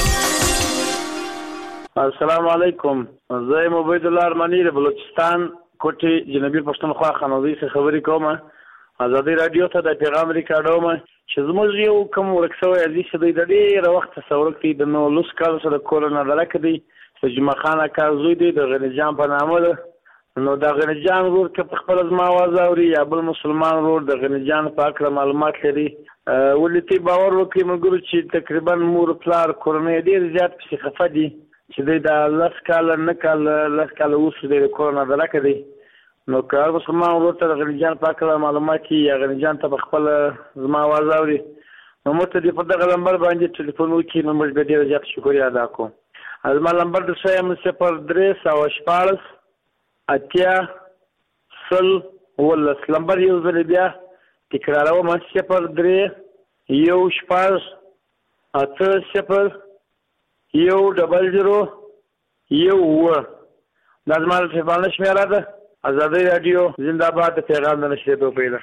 السلام علیکم. زه عبید الله ارمنی د بلوچستان کوټي جنوبي پښتونخوا خانوزي څخه خبرې کوم. ازادي رادیو ته د پیغام ریکارډوم چې زموږ یو کوم ورکسوی عزیز دی د ډېر وخت تصور کوي د نو لوس کال سره کورونا درک دی چې جمعه خان کارزوی دی د غنی جان په نامه ده نو د غنی جان ورور کې خپل ازما आवाज اوري یا بل مسلمان ورور د غنی جان په اړه معلومات لري ولې باور وکړي موږ چې تقریبا مور پلار کورونا ډېر زیات په خفه دي چې د لاس کال نه کال اوس د کورونا درک دی نو کار مسلمان ورور ته غنی جان په اړه معلومات یا غنی جان ته خپل زما आवाज اوري نو مته دې په دغه نمبر باندې ټلیفون وکړي نو موږ به ډېر زیات شکریا ادا کوو. زما نمبر د سیم 0314 اتیا سل ولس نمبر یو ځل بیا تکراروم 03 یو شپږ 8 0 یو 00 یو و دا زما د تلیفون شمیره ده. ازادي رادیو زنده باد. پیغام د نشریدو پیدا.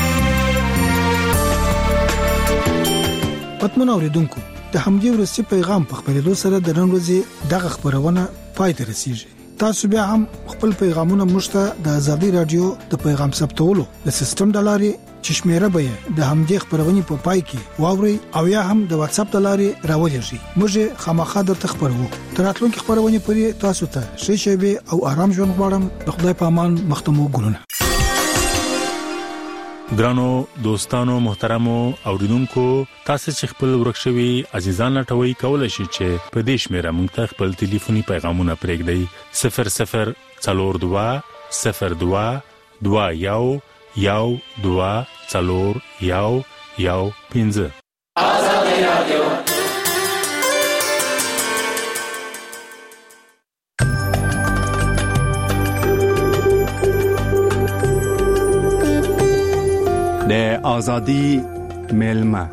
پتمن اوریدونکو د همدې ورسې پیغام په خبرېدو سره د نن ورځې دغه خبرونه پای ته رسیږي. تاسو بیا هم خپل پیغامونه مشته د ازادي رادیو د پیغام ثبتولو د سیستم د لارې چې شمیره به د همدې خبرونې په پای کې واوري او یا هم د واتس اپ د لارې راولېږي. موږ خامخا د خبرو تر راتلونکي خبرونه پورې تاسو ته ښه شی او آرام ژوند غواړم. د خدای په امان مختمو ګلونه. ګرانو دوستانو محترمو اوریدونکو تاسو چې خپل ورکشوي عزیزان لټوي کولای شئ چې په دې شمیره موږ ته خپل ټلیفوني پیغامونه پرېږدئ 0042 02 21 آزادي رادیو د آزادی ملما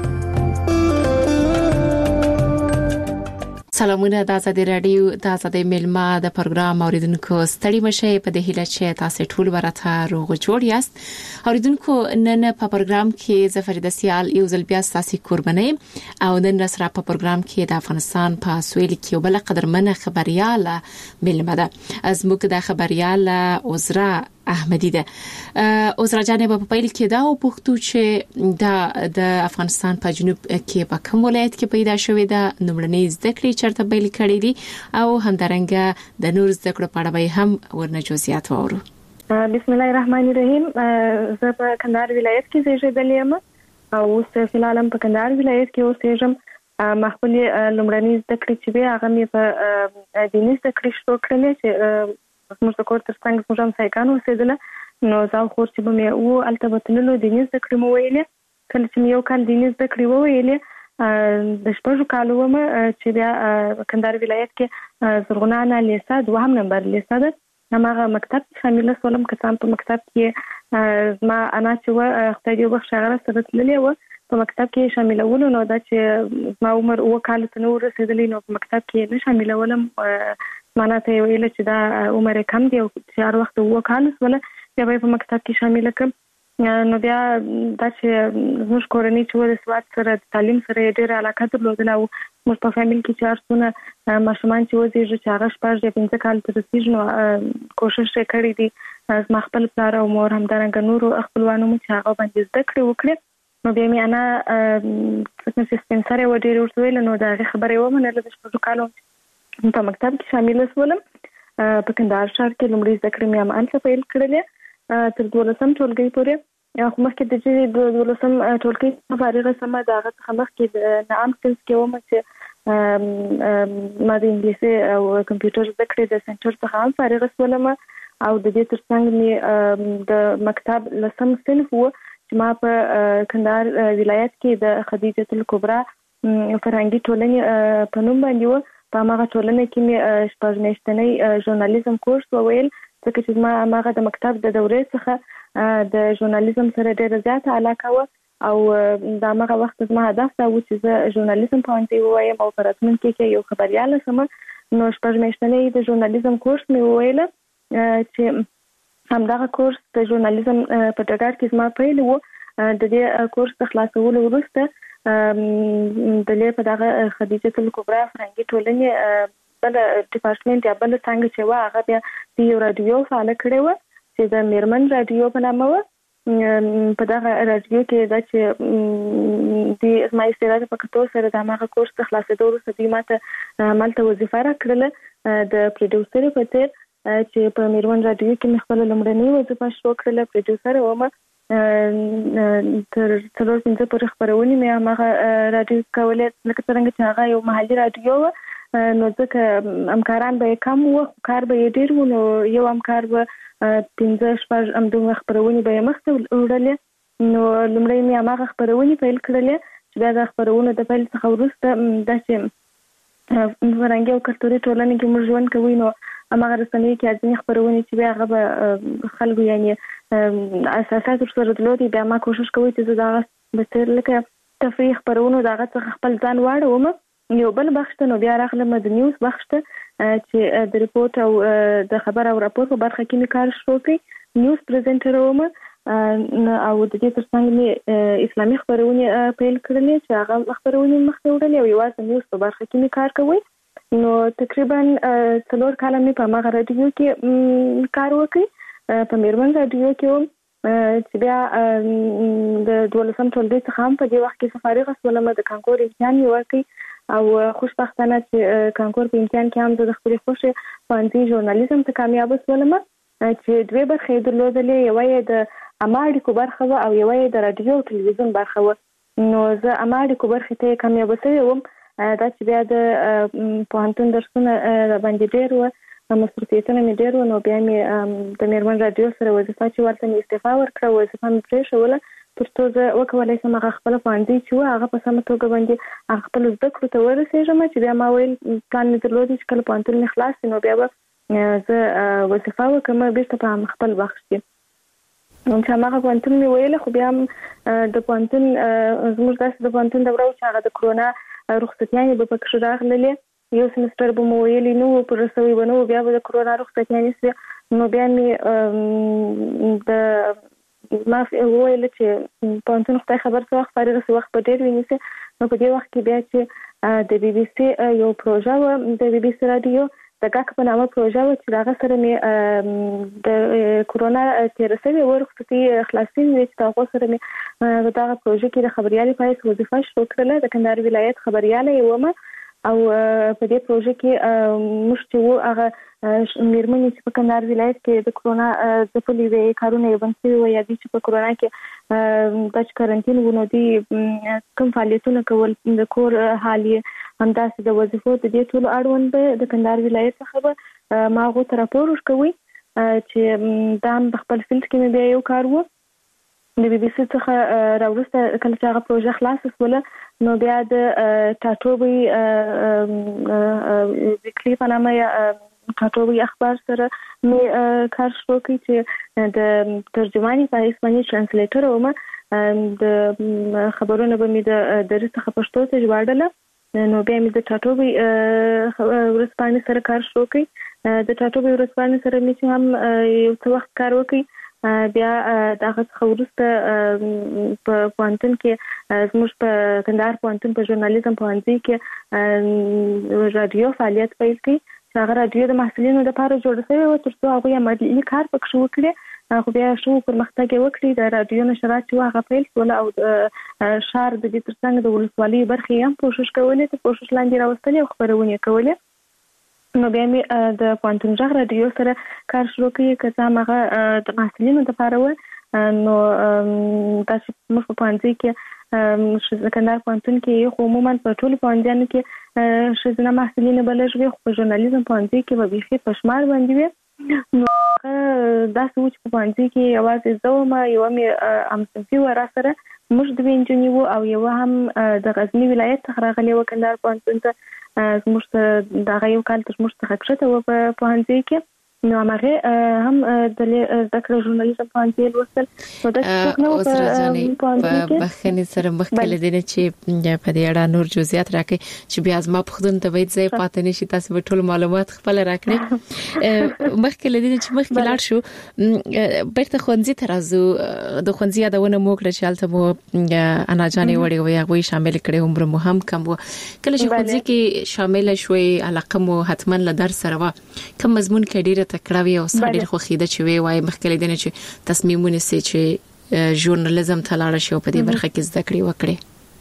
سلامونه د آزادي رادیو د آزادي ملما د پروګرام اوریدونکو ستړي مشه په دې هیله چې تاسو ټول ورته روغ جوړ یاست. اوریدونکو نن په پروګرام کې زفریده سیال یو ځل بیا تاسو قرباني او نن سره په پروګرام کې د افغانستان په سویل کې یو بل قدرمنه خبرياله ملما ده از موږ د خبرياله عذرا احمدی ده. عذرا جانب په پیل کې دا او پښتو چې د افغانستان په جنوب کې په کوم ولایت کې پیدا شوې ده نومړنۍ زده کړې چرته پیل کړې دي او همدارنګه د نور زده کړو په اړه به هم ورنه جزئیات واورو. بسم الله الرحمن الرحیم. زه په کندهار ولایت کې زیږېدلې یم او اوس فعلا په کندهار ولایت کې اوسېږم. خپل لومړنۍ زده کړې چې هغه مې په دیني زده کړې شروع کړلې چې موږ د کور ترڅنګ موږ هم سایکان اوسېدله نو زه خور چې به مې هلته به تللو دیني زده کړې مو ویلې. کله چې مې یو کال دیني زده کړې وویلې د شپږو کالو ومه چې بیا کندهار ولایت کې زرغونه لیسه دوهم نمبر لیسه ده هماغه مکتب شامل شولم. که څه په مکتب کې زما انا چې خدای دې وبخښي هغه سره تللې وه په مکتب کې شاملولو نو دا چې زما عمر 9 کالو ته نه ورسېدلی نو په مکتب کې نه شاملولم. مانا ته ویل چې دا عمر کم دی او چې هر وخت 9 کالو سوله بیا به په مکتب کې شامل کړم. نو بیا دا چې زموږ کورنۍ چې د سواد سره د تعلیم سره ډېره علاقه درلودله او موږ په فامیل کې چې هر څونه ماشومان چې وزېږي چې هغه 5 کال ته رسېږي نو کوشش یې کړی دی زما خپل پلار او مور همدارنګه نورو خپلوانو مو چې هغه باندې زده کړې وکړې. نو بیا مې انا سپین سره و ډېر ورته ویل نو دا خبره یې ومنله د 6 کالو په مکتب کې شامل شولم. په کندهار ښار کې لومړی زده کړې مې همالته پیل کړلې تر 12م ټولګۍ پورې. خو مخکې د 12م ټولګۍ فارغه سمه د هغه څخه مخکې د نعام سنس کې ومه چې ما د انګلیسي او کمپیوټر زده کړې د سنټر څخه هم فارغه شولم او د دې ترڅنګ مې د مکتب 10م صنف و چې ما په کندهار ولایت کې د خدیجه الکبرا فرهنګي ټولنې په نوم باندې و. په هغه ټولنه کې مې شپږ میاشتنی ژورنالیزم کورس وویل ځکه چې ما هغه د مکتب د دورې څخه د ژورنالیزم سره ډېره زیاته علاقه و او دا هغه وخت زما هدف دا و چې زه ژورنالیزم پوهنځي ووایم او په راتلونکي کې یو خبریاله شم. نو شپږ میاشتنی د ژورنالیزم کورس مې وویل چې همدغه کورس د ژورنالیزم په ډګر کې زما پیل و. د دې کورس د خلاصولو وروسته د لې په دغه خدیجه الکبرا فرهنګي ټولنې بل ډپارټمنټ یا بل څنګه چې وا هغه بیا د یو رادیو فعال کړی و چې د میرمن رادیو په نامه و. په دغه رادیو کې دا چې د اسما استعداد په کتو سره د هغه کورس د خلاصېدو وروسته دوی ماته عملته وظیفه راکړله د پروډوسر په تیر چې په میرمن رادیو کې مې خپل لومړنۍ وظیفه شروع کړله. پروډوسر ومه تر 3 پورې خبرونه مې هغه رادیو کولې لکه څنګه چې هغه یو محلي رادیو و نو ځکه همکاران به کم و کار به ډېر و نو یو همکار به 15 همدومره خبرونه به مخته وړلې. نو لومړی مې هغه خبرونه پیل کړلې چې دا د خبرونو د پیل څخه وروسته دا چې فرهنګي او کلتوري ټولنې کې موږ ژوند کوي نو هغه رسنۍ کې ځینې خبرونه چې هغه به خلکو یعنی اساسات سره درلودي بیا ما کوشش کوي چې دا بهتر لکه تفریح خبرونه دا څخه خپل ځان واړوم. یو بل بخښ ته نو بیا راغلم د نیوز بخښ ته چې د ریپورت او د خبر او راپور په برخه کې مې کار شروع کړ. نیوز پریزنټر وم او د دې ترڅنګ مې اسلامي خبرونه پیل کړلې چې هغه خبرونه مخته وړلې او یوازې نیوز په برخه کې مې کار کوي. نو تقریبا 4 کال مې په هغه رادیو کې کار وکړ په میرمن رادیو کې چې بیا د 12م ټولګي څخه هم په دې وخت کې فارغه شولم. د کانکور امتحان یې ورکړ او خوشبختانه چې کانکور په امتحان کې هم د خپل خوښه پوهنځي ژورنالیزم ته کامیاب شولم چې دوه برخې درلودلې. یو یې د اماړي کو برخه و او یو د رادیو او ټلویزیون برخه و. نو زه اماړي کو برخه ته کامیاب شوم دا چې بیا د پوهنتون درسونه باندې ډېر و مصروفیتونه مې ډېر و. نو بیا مې د میرمن رادیو سره وظیفه چې ورته مې استعفا ورکړه وظیفه مې پرېښوله ترڅو زه وکولای شم هغه خپل پوهنځی چې و هغه په سمه توګه باندې خپل زده کړو ته ورسېږم چې بیا ما ویل پلان مې درلود چې کله پوهنتون مې خلاص شي نو بیا به زه وظیفه وکړم بیرته په خپل بخش کې. چې هغه پوهنتون مې ویل خو بیا د پوهنتون زموږ داسې د پوهنتون دوره چې هغه د کرونا رخصتیانې به پکې راغللې یو سمستر به مو ویلي نو پر رسوي به نو بیا به د کرونا رخصتیانې سوې نو بیا مې د ما ویل چې پوهنتون خدای خبر څه وخت فارغ څه وخت به ډېر ونیسي نو په دې وخت کې بیا چې د بي بي سي یو پروژه و د بي بي سي رادیو د ګاک په نامه پروژه و چې هغه سره مې د کرونا تیر شوی ورخصتي خلاصین وي چې هغه سره مې دغه پروژه کې د خبريالي پایس وظیفه شروع کړله د کندهار ولایت خبرياله یم او په دې پروژه کې موږ چې وو هغه میرمنې چې په کندهار ولایت کې د کرونا د پولیو کارونه یې بند شوي و یا دي چې په کرونا کې د کارانتین ونو دي کوم فعالیتونه کول د کور حال یې همداسې د وظیفو د دې ټولو اړوند به د کندهار ولایت څخه به ما هغو ته راپور ورکوي چې دا هم په خپل فیلډ کې مې بیا یو کار و. د بي بي سي څخه راوروسته کله چې هغه پروژه خلاصه شوله نو بیا د ټاټوبي ویکلي په نامه یا ټاټوبي اخبار سره مې کار شروع کړی چې د ترجماني په اسپاني ترانسلیټر وم د خبرونه به مې د درس څخه پښتو ته ژباړله نو بیا مې د ټاټوبي ورځپاڼې سره کار شروع کړی د ټاټوبي ورځپاڼې سره مې چې هم یو څه وخت کار وکړی بیا دغه څخه وروسته په پوهنتون کې زموږ په کندهار پوهنتون په ژورنالیزم پوهنځي کې رادیو فعالیت پیل کړي چې هغه رادیو د محصلینو لپاره جوړه شوې وه تر څو هغوی عملي کار پکې وکړي خو بیا ښه پرمختګ یې وکړي د رادیو نشرات چې هغه پیل شول او شار د دې ترڅنګ د ولسوالۍ برخې هم کوشش کولې تر کوشش لاندې راوستلې او خپرونې کولې. نو بیا مې د پوهنتون غږ رادیو سره کار شروع کړی که څه هغه د محصلینو لپاره و نو دا چې موږ په پوهنځي کې کندهار پوهنتون کې خو عموما په ټولو پوهنځیانو کې ښځینه محصلین به لږ وي خو په ژورنالیزم پوهنځي کې به بیخي په شمار باندې وي. نو داسې و چې په پوهنځي کې یوازې زه وم یوه مې همصنفي وه را سره موږ دوې نجونې وو او یوه هم د غزني ولایت څخه راغلې وه کندهار پوهنتون ته زموږ ته دغه یو کال تر موږ څخه کښته وه په پوهنځي کې نو هغې هم د زده کړې ژورنالیزم پوهنځي لوستل نو داسې څوک نه وو په پوهنځي کې. بخښنې سره مخکې له دې نه چې په دې اړه نور جزئیات راکړئ چې بیا زما پوښتنو ته باید ځای پاتې نه شي تاسو به ټول معلومات خپل راکړئ. مخکې له دې نه چې مخکې لاړ شو بیرته ښوونځي ته راځو د ښوونځي یادونه مو وکړه چې هلته مو انا جانې وړې وې هغوی شامل کړې عمر مو هم کم و کله چې ښوونځي کې شامله شوې علاقه مو حتما له درس سره وه کوم مضمون کې ډېره تکړه وي او ستا ډېر خوښېده چې وی وایي مخکې له دې نه چې تصمیم ونیسئ چې ژورنالیزم ته لاړه شئ او په دې برخه کې زده کړې وکړئ.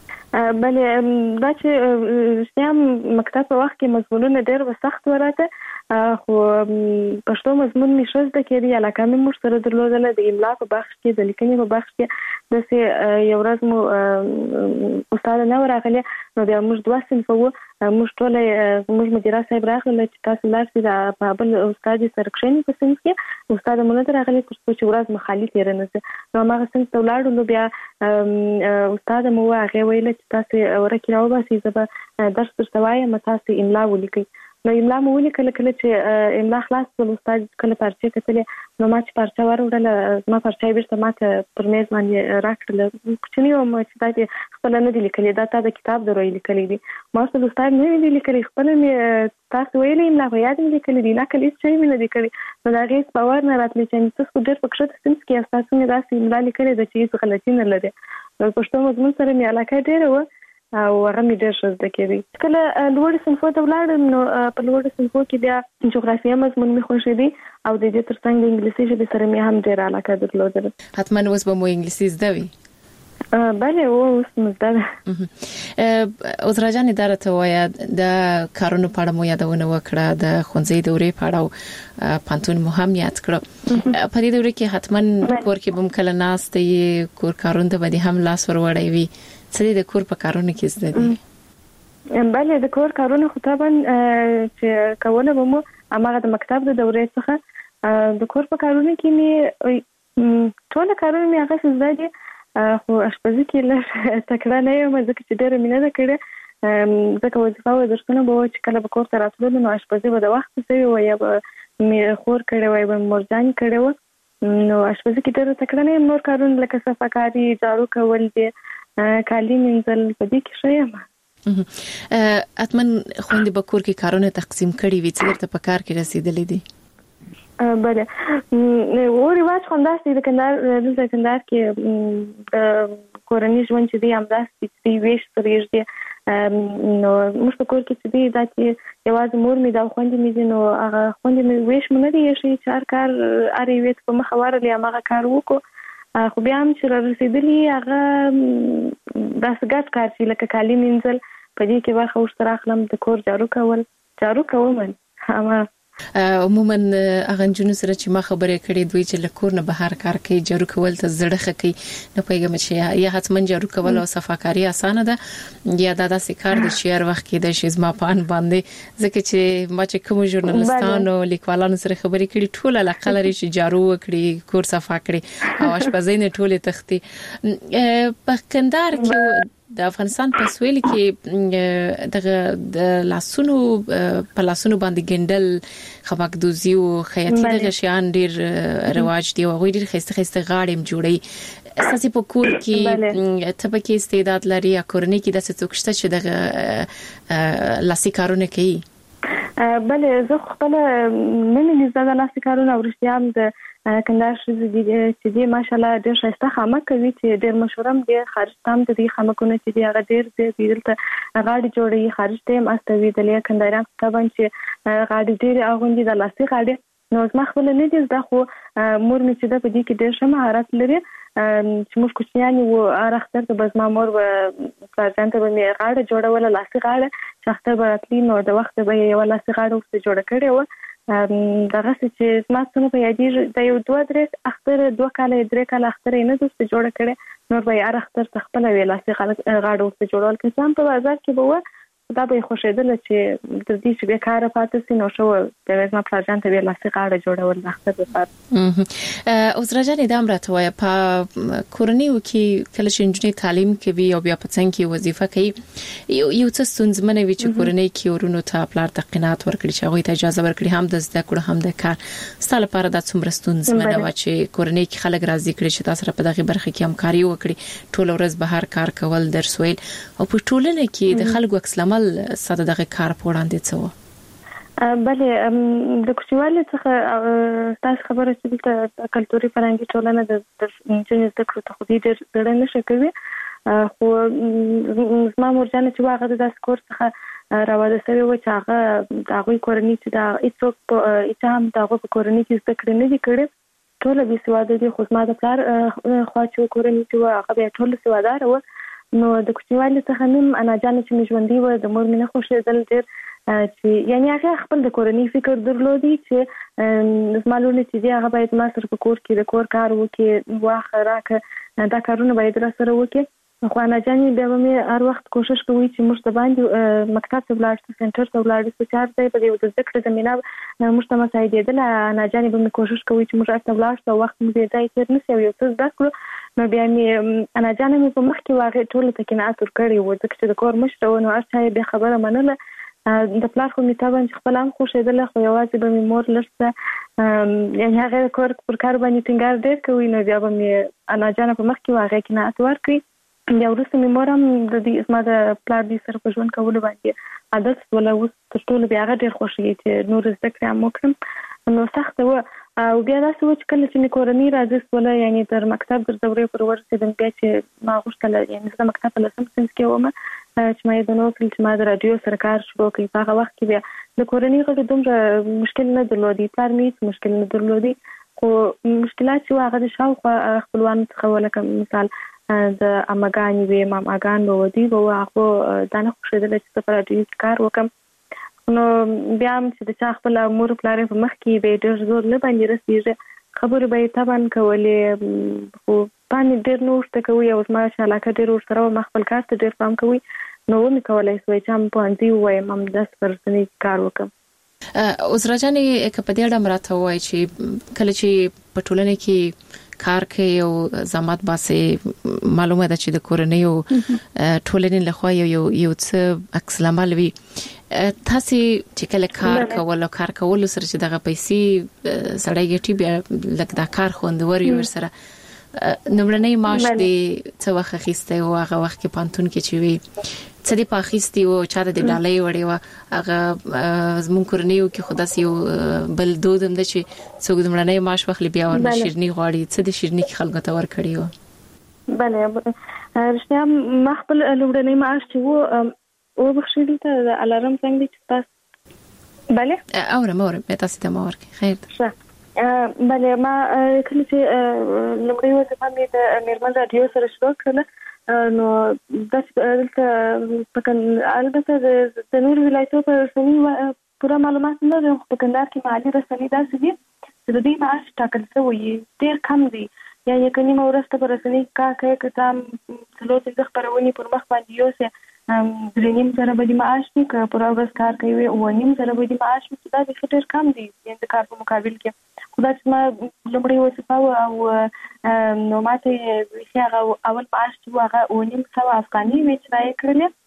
بلې دا چې رښتیا مکتب په وخت کې مضمونونه ډېر سخت وراته خو پښتو مضمون مې ښه زده کېدی علاقه مې موږ سره درلودله د املا په بخش کې د لیکنې په بخش کې داسې یو ورځ مو استاده نه ورغلې نو بیا موږ دوه صنفه وو موږ ټوله زموږ مدیره صاحب راغله چې تاسو لاړ شئ د بل استاد سره کښېنئ په صنف کې استاده مو نه ده راغلې تر څو چې ورځ مو خالي تېره نه شي نو هماغه صنف ته ولاړو نو بیا استاده مو هغې ویله چې تاسې ورکې راوباسئ زه به درس درته وایم تاسې املا ولیکئ. نو املا مو ولیکله کله چې املا خلاص شول استاد کله پارچې کتلې نو ما چې پارچه وروړله زما پارچه یې بېرته ما ته پر میز باندې راکړله کوچني وم چې دا دې خپله نه دي لیکلي دا تا د کتاب درو یې لیکلی دي ما ورته استاد نه دي لیکلي خپله مې تاسو ویلې املا په یاد مې لیکلي دي نقل هېڅ شی مې نه دي کړی نو د هغې هېڅ باور نه راتلی چې تاسو ډېر په کښته صنف کې یاست تاسو مې داسې املا لیکلې ده چې هېڅ غلطي نه لري نو پښتو مضمون سره مې علاقه ډېره وه او هغه مې ډېر ښه زده کېدی. کله لوړو صنفو ته ولاړم نو په لوړو صنفو کې بیا جغرافیه مضمون مې خوښېدی او د دې ترڅنګ د انګلیسي ژبې سره مې هم ډېره علاقه درلودله. حتما اوس به مو انګلیسي زده وي؟ بله اوس مزده عذرا جان اداره ته وایي د کارونو په اړه مو یادونه وکړه د خونځې دورې په اړه پانتون مهم یاد کړ په دې دورې کې حتماً کور کې بم کله ناست یې کور کارونه د باندې هم لاس ور وړي وي څه د کور په کارونه کې زده دي بله د کور کارونه خو طبعا چې کوله مو امغه د مکتب د دورې څخه د کور په کارونه کې می ټول کارونه می هغه زده دي خو اشپزي کې لږ تکړه نه یم ځکه چې ډېر مینه ده کړې ځکه وظیفه و درسونه به چې کله به کور ته راتلل نو اشپزي به د وخت سوي و یا به می خور کړې وای به مرجان کړې و نو اشپزي کې ډېر تکړه نه یم نور کارونه لکه صفاکاري جارو کول دي کالي مینځل په دې کې ښه یم اتمن خوندې به کور کې کارونه تقسیم کړي وي چې ته په کار کې رسیدلې دي بله و رواج خونداسته د کندهار کې کورنۍ ژوند چې دی همداسې دی ویش سریږ دی نو موږ په کور کې چې دی دا چې یوازې مور مې دا خوندې مې دي نو هغه خوندې مې ویش مې نه دی شي چې هر کار اری ویت په مخ ورلې هغه کار وکړو خو بیا هم چې رسیدلی هغه داس ګټ کار چې لکه کالي مینځل په دې کې برخه ورسره اخلم د کور جارو کوم هم عموما اغه جنو سره چې ما خبرې کړې دوی چې لکور نه بهر کار کوي جارو کول ته زړه خکې نه پیګم چې یا حتمن جارو کول او صفاکاری اسانه ده یا دا داسې کار د شهر وخت کې د شیزما پان باندې ځکه چې ما چې کوم ژورنالستانو لیکوالانو سره خبرې کړې ټول علاقه لري چې جارو وکړي کور صفا کړي او اشپزین ټول تختی په کندهار کې د افغانستان په سویل کې د لاسونو په لاسونو باندې ګندل خباګدوزي او خیاطي د شیان ډیر رواج دی او ډیر خسته غاړم جوړي اساسي په کور کې ته په کې استعداد لري یا کورنۍ کې د څه څوکشته چې د لاسي کارونه کوي بله زه خپل مې زده لاسي کارونه ورشتيام د کندهار چې دی ماشالله ډېر ښایسته خامه کوي چې ډېر مشهورم دی خارج تام د دې خامکونه چې دی هغه ډېر دلته غاړي جوړي خارج ته مستوي د لیا کندهاران طبعا چې غاړي ډېر اغوندي د لاسي غاړي نو زما خپل نه دي زده خو مور مې چې د په دې کې ډېر ښه مهارت لري چې موږ کوچنیان وو راختر ته بس ما مور و پلان ته مې غاړه جوړول لاسي غاړه چې اختر براتلی نو د وخت به یو لاسي غاړه ورته جوړ کړې و دغه چې ما څنګه په یادې د یو 2 اختر 2 کال 3 کال اختر نه دوست جوړ کړې نور به یې اختر تخپل ویلاسي غاړه ورته جوړول کې سم په بازار کې به دا به خوشیدل چې د دې چې به کار پاتې سي نو شو د وزن پلاجان ته ویلاسي غاړه جوړول اختر لپاره اوس راځي د امر ته وای په کورنیو کې کله چې انجنیر تعلیم کوي او بیا په څنګه کې وظیفه کوي یو څه ستونزمنه وي چې کورنۍ کې ورونو ته پلار تقینات ورکړي چې هغه ته اجازه ورکړي هم د زده کړو هم د کار ستاسو لپاره د څومره ستونزمنه و چې کورنۍ کې خلک راضي کړي چې تاسو په دغه برخه کې همکاري وکړي ټول ورځ بهر کار کول درس ویل او په ټولنه کې د خلکو عکس ساده دغه کار په وړاندې څه بله د کوچوالي څخه تاسو خبره چې د کلتوري فرهنګي ټولنه د انجنیر د کړو ته خو دې ډېر نشه کوي خو زما مرجانه چې واغه د سکور څخه راوړل شوی و چې هغه کورنۍ چې دا هیڅوک هم دغه کورنۍ کې ذکر نه دي کړی ټول به سواده دي خو زما د پلار خواچو کورنۍ چې هغه به ټول سوادار و نو د کوچنیوالي څخه نیم انا جان چې مژوندۍ و د مور مینه خوشیدل ډېر چې یعنی هغه خپل د کورنۍ فکر درلودي چې زمالونه چې هغه باید ما سره په کور کې د کور کار وکړي واخه راکه دا کارونه باید را سره وکړي خو انا جان بیا مې هر وخت کوشش کوي چې موږ ته باندې مکتب ته ولاړ شو سنټر ته ولاړ شو چې هر ځای په دې د ذکر زمينه موږ ته مساعدېدل انا جان به کوشش کوي چې موږ ته ولاړ شو وخت مې ځای تیر نشي یو څه زده کړو نو بیا مې انا جان مې په مخ کې واغې ټول تکینات ور کړی و ځکه چې د کور مشر و نو اصله به خبره منله د پلار خو می تابان چې خپل هم خوشیدل خو یوازې به می مور لسته یعنی هغه کور پر کار باندې ټینګار ډېر کوي نو بیا به می انا جان په مخ کې واغې کې نه اتور کړی بیا ورسته می مورم د دې اسما د پلار دې سره په ژوند کول باندې عادت ولا اوس ټول بیا هغه ډېر خوشی چې نور زده کړم وکړم نو سخت و او بیا تاسو چې کله چې کورنۍ راځي ولا یعنی تر مکتب در دورې پر ورسېدم بیا چې ما غوښتل یعنی زه مکتب له سم سنس کې ومه چې ما د نو چې ما د رادیو سرکار شروع کړی په هغه وخت کې بیا د کورنۍ غوډه دومره مشکل نه درلودي پلار مې مشکل نه درلودي خو مشکلات چې هغه د شاوخوا خپلوان څخه ولکه مثال د اماګانی وی ماماګان به ودی به هغه دانه خوشیدل چې په راډیو کار وکم نو بیا هم چې د چا خپل امور پلان په مخ کې به ډېر زور نه باندې رسیږي خبرې به تبان کولې خو باندې ډېر نور څه کوي او ما شاله ډېر ور سره ما خپل کار ته ډېر پام کوي نو مې کولای شوی چې هم په انځي وایم هم 10% کار وکم اوس راځنې کپدې ډم راته وای چې کله چې په ټولنه کې کار کوي او زحمت باسي معلومه ده چې د کورنۍ او ټولنې له خوا یو څه عکس العمل وي تاسو چې کله کار کول سره چې دغه پیسې سړی ګټي بیا لکه دا کار خوندور یو سره نمرنۍ معاش دې څه وخت خسته او هغه وخت کې پانتون کې چې وي څه دې پاخېستي او چا د ډالۍ وړي و هغه زمون کورنیو کې خدا سي بل دودم د چې څوک نمرنۍ معاش وخت بیا ورنه شیرني غواړي څه د شیرني کې خلکو ته ور کړی و بله رښتیا مخبل نمرنۍ معاش چې او بخښیدل ته د الارم څنګه چې تاسو بله اورم تاسو ته ما ورکړي خیر بله ما کله چې لمړی وظیفه مې د میرمن رادیو سره شروع کړله نو دلته پکن البته د نور ولایتو په رسنۍ پوره معلومات نه لرم په کندهار کې مالي رسنۍ داسې دي چې د دې معاش ټاکل شوی ډېر کم دی یا یکني مورسته په رسنۍ کار کوي که تام څلور څنګه خبرونه پر مخ باندې یوسه درېنیم سره به د معاش کې که پوره ورځ کار کوي او نیم سره به د معاش دا ډېر کم دی د کار په مقابل کې خدا چې ما لمړی وظیفه او نو ماته هغه اول معاش چې هغه 900 افغاني وی چې راي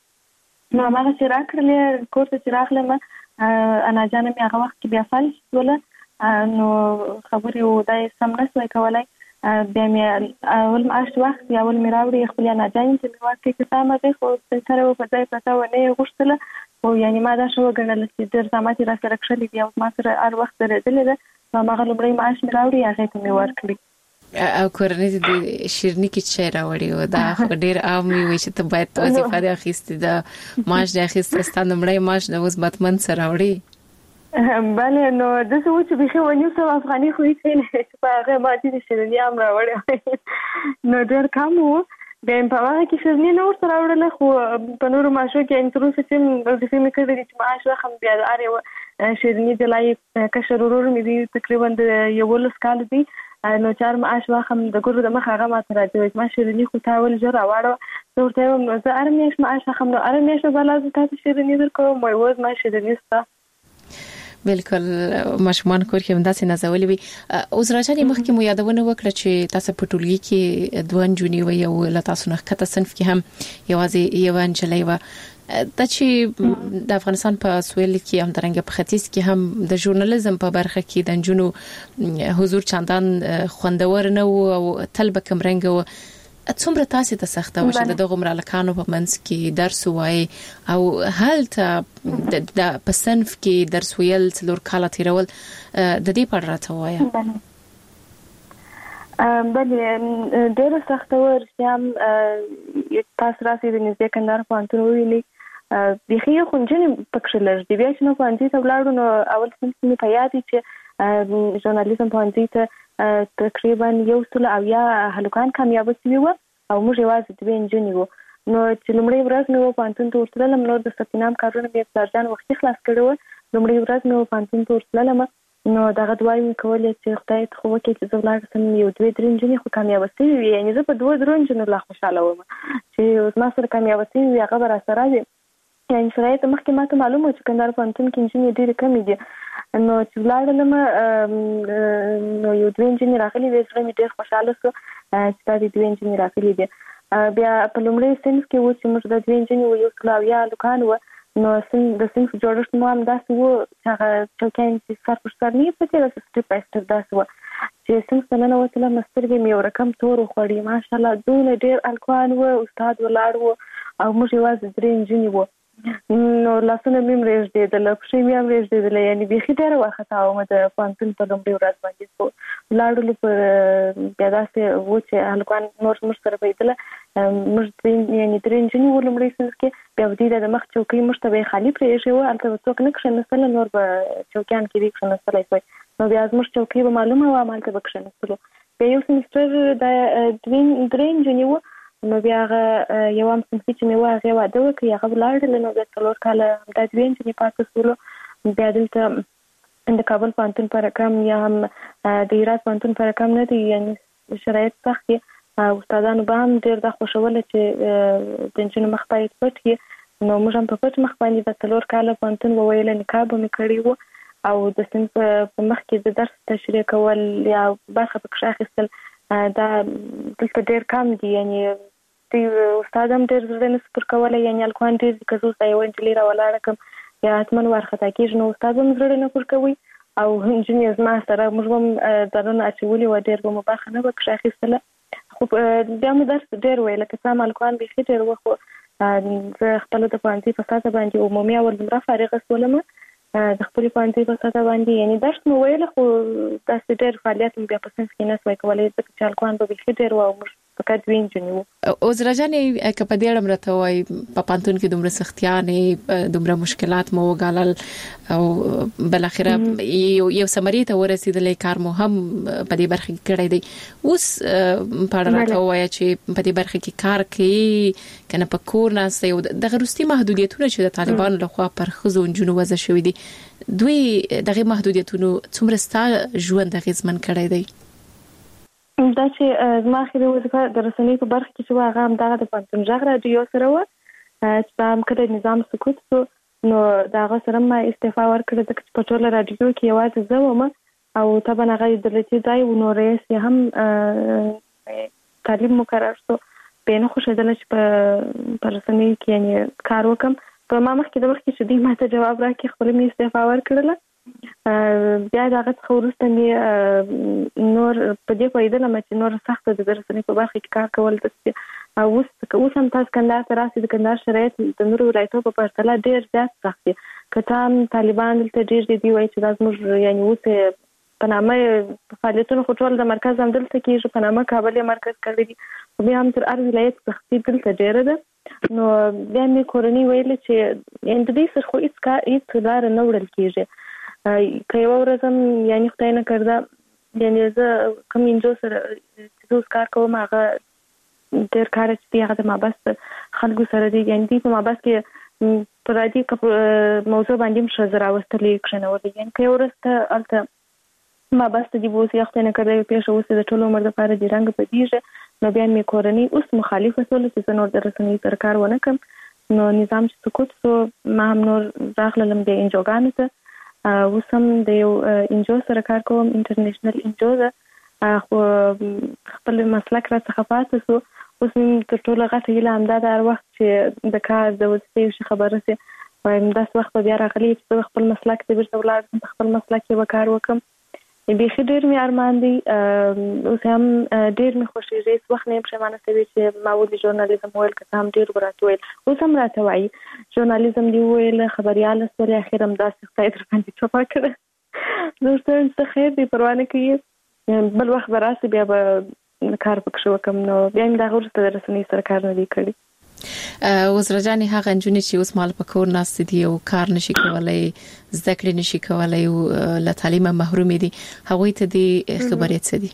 کړل نو هغه چې راکړل کورس چې راغلم انا جان مې هغه وخت کې بیا فالش ولا نو خبرې و دای سم نه سوي کولای بیا مې اول معاش وخت یا اول مې راوړي خپل انا جان چې مې وخت کې سمه ده خو سره په ځای پتا و نه غوښتله او یعنی ما دا شو غنل چې در سمات را سره کښلې دی او ما سره هر وخت درېدل ده ما غلبړی معاش مې راوړي هغه ته مې ورکړي او کورنۍ د شیرنی کې چې راوړي او دا ډېر عام وي چې ته باید وظیفه د اخیستې د معاش د اخیستې ستاسو نمړی معاش د اوس باتمن سره راوړي بله نو د څه و چې بخي ونیو سو افغاني خو هیڅ نه چې په هغه باندې د شیرنی هم راوړي نو ډېر کم وو بین په هغه کې شیرنی نور سره راوړل خو په نورو معاشو کې انتروس چې وظیفه مې کړې چې معاش رقم بیا اره شیرنی د لای کشر ورور مې دی تقریبا د یو لس کال دی نو چار معاش واخم د ګورو د مخ هغه ماته راځي ما شیرنی خو تاول جوړ راوړو ورته زه ارمیش معاش واخم نو ارمیش بلا زه تاسو شیرنی درکوم مې وز ما شیرنی ستا بالکل ماشومان کور کې همداسې نازولې وي اوس راځي مخکې مو یادونه وکړه چې تاسو په ټولګي کې دوه جونی وي او له تاسو نه کته صنف کې هم یوازې یو انجلۍ و د چې د افغانستان په سویل کې هم درنګ په ختیځ کې هم د ژورنالیزم په برخه کې د جنونو حضور چندان خوندور نه او تل به کم رنګ و څومره تاسو ته سخته و چې دغه مرالکانو په منځ کې درس وای او هلته د پسنف کې درس ویل څلور کاله تیرول د دې په اړه راته وای بله ډېر سخته و رښتیا تاسو راسي د نږدې کندهار پوهنتون ویلي بخي خو نجونې پکښې لږ دي بیا چې نو پوهنځي ته ولاړو نو اول صنف مې په یاد چې ژورنالیزم پوهنځي ته تقریبا 100 هلکان کامیاب شوي وو او موږ یوازې دوه نجونې وو نو چې لومړی ورځ مې پوهنتون ته ورتللم نو د ثبتنام کارونه مې پلارجان وختي خلاص کړي وو لومړی ورځ مې پوهنتون ته ورتللم نو دغه دوای مې کولې چې خدای ته خو وکړي چې زه ولاړ سم یو دوه درې نجونې خو کامیاب شوي وي یعنې زه په دوه درو نجونو لا خوشحاله وم چې زما سره کامیاب شوي وي هغه به راسره وي یعنې شرایط مخکې ماته معلومه چې کندهار پوهنتون کې نجونې ډېرې کمې دي نو چې ولاړلم نو یو دوه نجونې راغلي وې زړه مې ډېر خوشحاله شو چې دا د دوه نجونې راغلي دي بیا په لومړي صنف کې و چې موږ د دوه نجونې وو 100 هلکان وو نو د صنف جوړښت مو هم داسې و چې هغه چوکیان چې سر پر سر نه پاتې داسې سټپ بای سټپ داسې و چې صنف ته ننوتلم سترګې مې یو رقم تور وخوړې ماشاءالله دونه ډېر هلکان وو استاد ولاړ و او موږ یوازې درې نجونې وو نو لاسونه مې رېږدېدل پښې مې هم رېږدېدلې یعنې بیخي ډېره وارخطا وم د پوهنتون په لومړۍ ورځ باندې ولاړلو په بیا داسې و چې هلکان نور زموږ سره بهېدله موږ یعنې درې نجونې وو لومړۍ صنف کې بیا دوی د مخ چوکۍ موږ ته به یې خالي پرېښې وه هلته به څوک نه کښېنستله نور به چوکیان کې دي کښېنستلی شوی نو بیا زموږ چوکۍ به معلومه وه همالته به کښېنستلو بیا یو سمستر د درې نجونې وو نو بیا هغه یو هم څنګه چې مې واغې واده وکړ هغه ولاړل نو بیا 4 کاله د دوی چې پاتې سولو بیا دلته د کابل پوهنتون پر کم یا هم د هرات پوهنتون پر کم نه دي یعنی شرایط سخت دي استادانو به هم ډېر د خوشاله چې د انجینر مخ پای پټ نو موږ هم په پټ مخ باندې د 4 کاله پوهنتون وویل نکاح به مې کړی وو او د سن په مخ کې د درس تشریح کول یا برخه پکې اخیستل دا دلته ډېر کم دي یعنی د استاد هم ډېر زړه نه سپر کولای یعنی الکوان ډېر کزو ځای و انجلي را ولاړ کوم یا اتمن ورخه کېږي نو استاد هم زړه نه پر کوي او انجینر ما سره موږ هم درنه اچولي و ډېر به مبارخه نه وکړ اخیستله خو بیا مو درس ډېر ویل که سم الکوان به ډېر وخت زه خپل د پوهنځي په ساته باندې عمومي اول نمره فارغه شولم د خپل پوهنځي په ساته باندې یعنی درس مو ویل خو داسې ډېر فعالیت مو بیا په سنس کې نه سوی کولای ځکه چې الکوان به ډېر و موږ فقط وینځو او زراجانې کپه دې لمرته وای په پانتون کې دومره سختیانې دومره مشکلات مو وګالل او بل اخره یو سمری ته ورسېدلې کار مو هم په دې برخه کې کړی دی اوس په اړه راته وای چې په دې برخه کې کار کوي کنه په کور نه یو د غروستي محدودیتونه چې د طالبانو لخوا پر خزو انجونو وځ شوې دي دوی دغه محدودیتونو څومره ستاسو ژوند غیزمن کړی دی دا چې زما اخیری وظیفه د رسنۍ په برخه کې شو هغه هم دغه د پانتون ژغ رادیو سره و چې هم کله نظام سکوت شو نو دغه سره ما استعفا ورکړه ځکه چې په ټوله رادیو کې یوازې زه وم او طبعا هغه د دولتي ځای و نو رئیس یې هم تعلیم مقرر شو به نه خوشاله چې په رسنۍ کې یعنی کار وکم په ما مخکې د وخت چې دوی ماته جواب راکړي خپل می استعفا ورکړله بیا دغه څه ورسته مې نور په دې پوهېدلم چې نور سخت د رسنۍ په برخه کې کار کول د اوس هم تاسو کندهار ته راسئ د کندهار شرایط د نورو ولایتونو په پرتله ډېر زیات سخت دي که څه هم طالبان دلته ډېر دي وایي چې دا زموږ یعنی اوس په نامه فعالیتونو خو ټول د مرکز هم دلته کېږي په نامه کابل یې مرکز کړی دي خو بیا هم تر هر ولایت سختي دلته ډېره ده نو بیا مې کورنۍ ویلې چې یعنې د دې سره خو هېڅ لاره نه وړل کېږي که یوه ورځ هم یعنې خدای نه کرده یعنې زه کوم انجو سره چې زه اوس کار کوم هغه ډېر کار چې دی هغه د مابس خلکو سره دی یعنې دوی په مابس کې په رادي موضوع باندې هم ښځه راوستلې کښېنولې یعنې که یوه ورځ ته هلته مابس ته دي به اوس یا خدای نه کرده یو پېښه اوس د ټول عمر دپاره د رنګه بدېږي نو بیا مې کورنۍ اوس مخالفه شوله چې زه نور د رسنۍ سره کار ونه کړم نو نظام چې سکوت شو ما هم نور راغلم د انجوګانو ته اوس هم د یو انجو سره کار کوم انټرنیشنل انجو ده خو خپل مسلک را څخه پاتې شو اوس مې تر ټوله غټه هیله همدا ده هر وخت چې د کار د وظیفې یو شي خبره شي وایم داسې وخت به بیا راغلی چې زه خپل مسلک ته بیرته ولاړ شم په خپل مسلک کې به کار وکړم بیخي ډېر مې ارمان دی اوس هم ډېر مې خوښېږي هېڅ وخت نه یم پښیمانه شوې چې ما ولې ژورنالیزم وویل که څه هم ډېر به راته ویل اوس هم راته وایي ژورنالیزم دې وویل خبریاله شولې اخر همداسې خدای در باندې چوپه کړه زه ورته وایم څه خیر دی پروا نه کوي بل وخت به راسي بیا به کار پکښې وکړم نو بیا مې دغه وروسته د رسنۍ سره کار نه دی کړی وزرجانې هغه نجونې چې اوس مال په کور ناست دي او کار نشي کولای زده کړې نشي کولای او له تعلیمه محروم دي هغوی ته د خبرې څه دي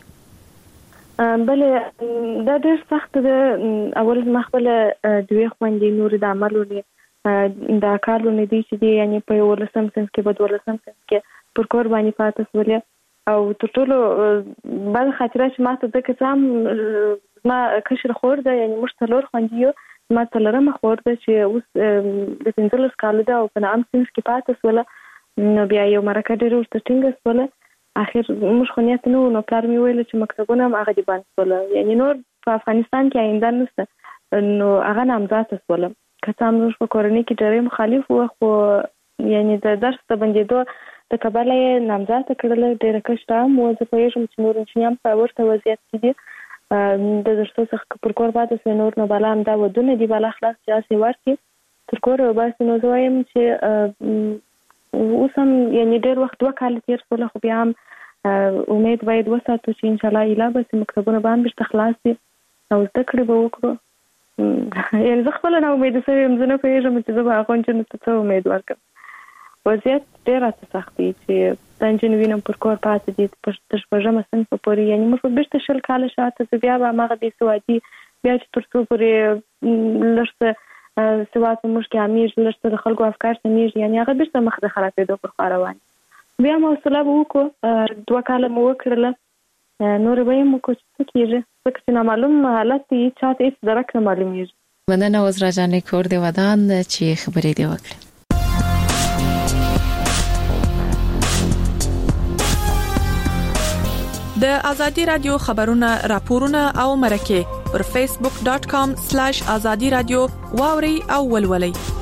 بلې دا ډېر سخت ده اول ما خپل دوی خوندې نور د عملونه دا کارونه دي چې دي یعنی په 11 سنس کې په 12 سنس کې پر کور باندې پاتې شولې او تر ټولو بل خاطره چې ما ته د کسام ما کشر خور ده یعنی موږ څلور خوندې یو ما څلورمه خور ده چې اوس د 15 کالو ده او په نام سنس کې پاتې شوله نو بیا یو مرکه ډېره ورته ټینګه شوله اخر موږ خو نیت نه و نو پلار مې ویل چې مکتبونه هم هغه دې بند شوله یعنی نور په افغانستان کې آینده نشته نو هغه نامزاده شوله که څه هم موږ په کورنۍ کې ډېر مخالف وو خو یعنی د درس ته بندېدو د کبله یې نامزاده کړله ډېره کشته هم و زه پوهېږم چې نور نجونې هم په ورته وضعیت کې دي د درسو څخه پر کور پاتې شوی نور نو بالا همدا ودونه دي بالا خلاص چې هسې ورکړي تر کوره وباسي نو زه وایم چې اوس هم یعنې ډېر وخت 2 کاله تېر شوله خو بیا هم امید باید وساتو چې انشاءالله ایله به چې مکتبونه به هم بېرته خلاص دي او زده کړې به وکړو یعنې زه خپله نا امیده شوې یم زه نه پوهېږم چې زه به هغو نجونو ته څه امید ورکړم وضعیت ډېر راته سخت دی چې دا نجونې وینم پر کور پاتې دي تر 6 صنفه پورې یعنې موږ به بېرته 20 کاله شاته زه بیا به هماغه بېسوادي بیا چې تر څو پورې لږ سواد موږ کې امیر لږ د خلکو افکار سمېږي یعنی هغه بیرته مخ ته خرابېدو پر خوا روان بیا موصله به وکړو 2 کاله مو وکړله نور به یې مو څه کېږي ځکه چې نامعلوم حالت دی چاته هېڅ درک نه معلومېږي مننه عذرا جانې کور دې ودان چې خبرې دې وکړې د ازادي رادیو خبرونه راپورونه او مرکه پر facebook.com/azadi radio واوري او ولولي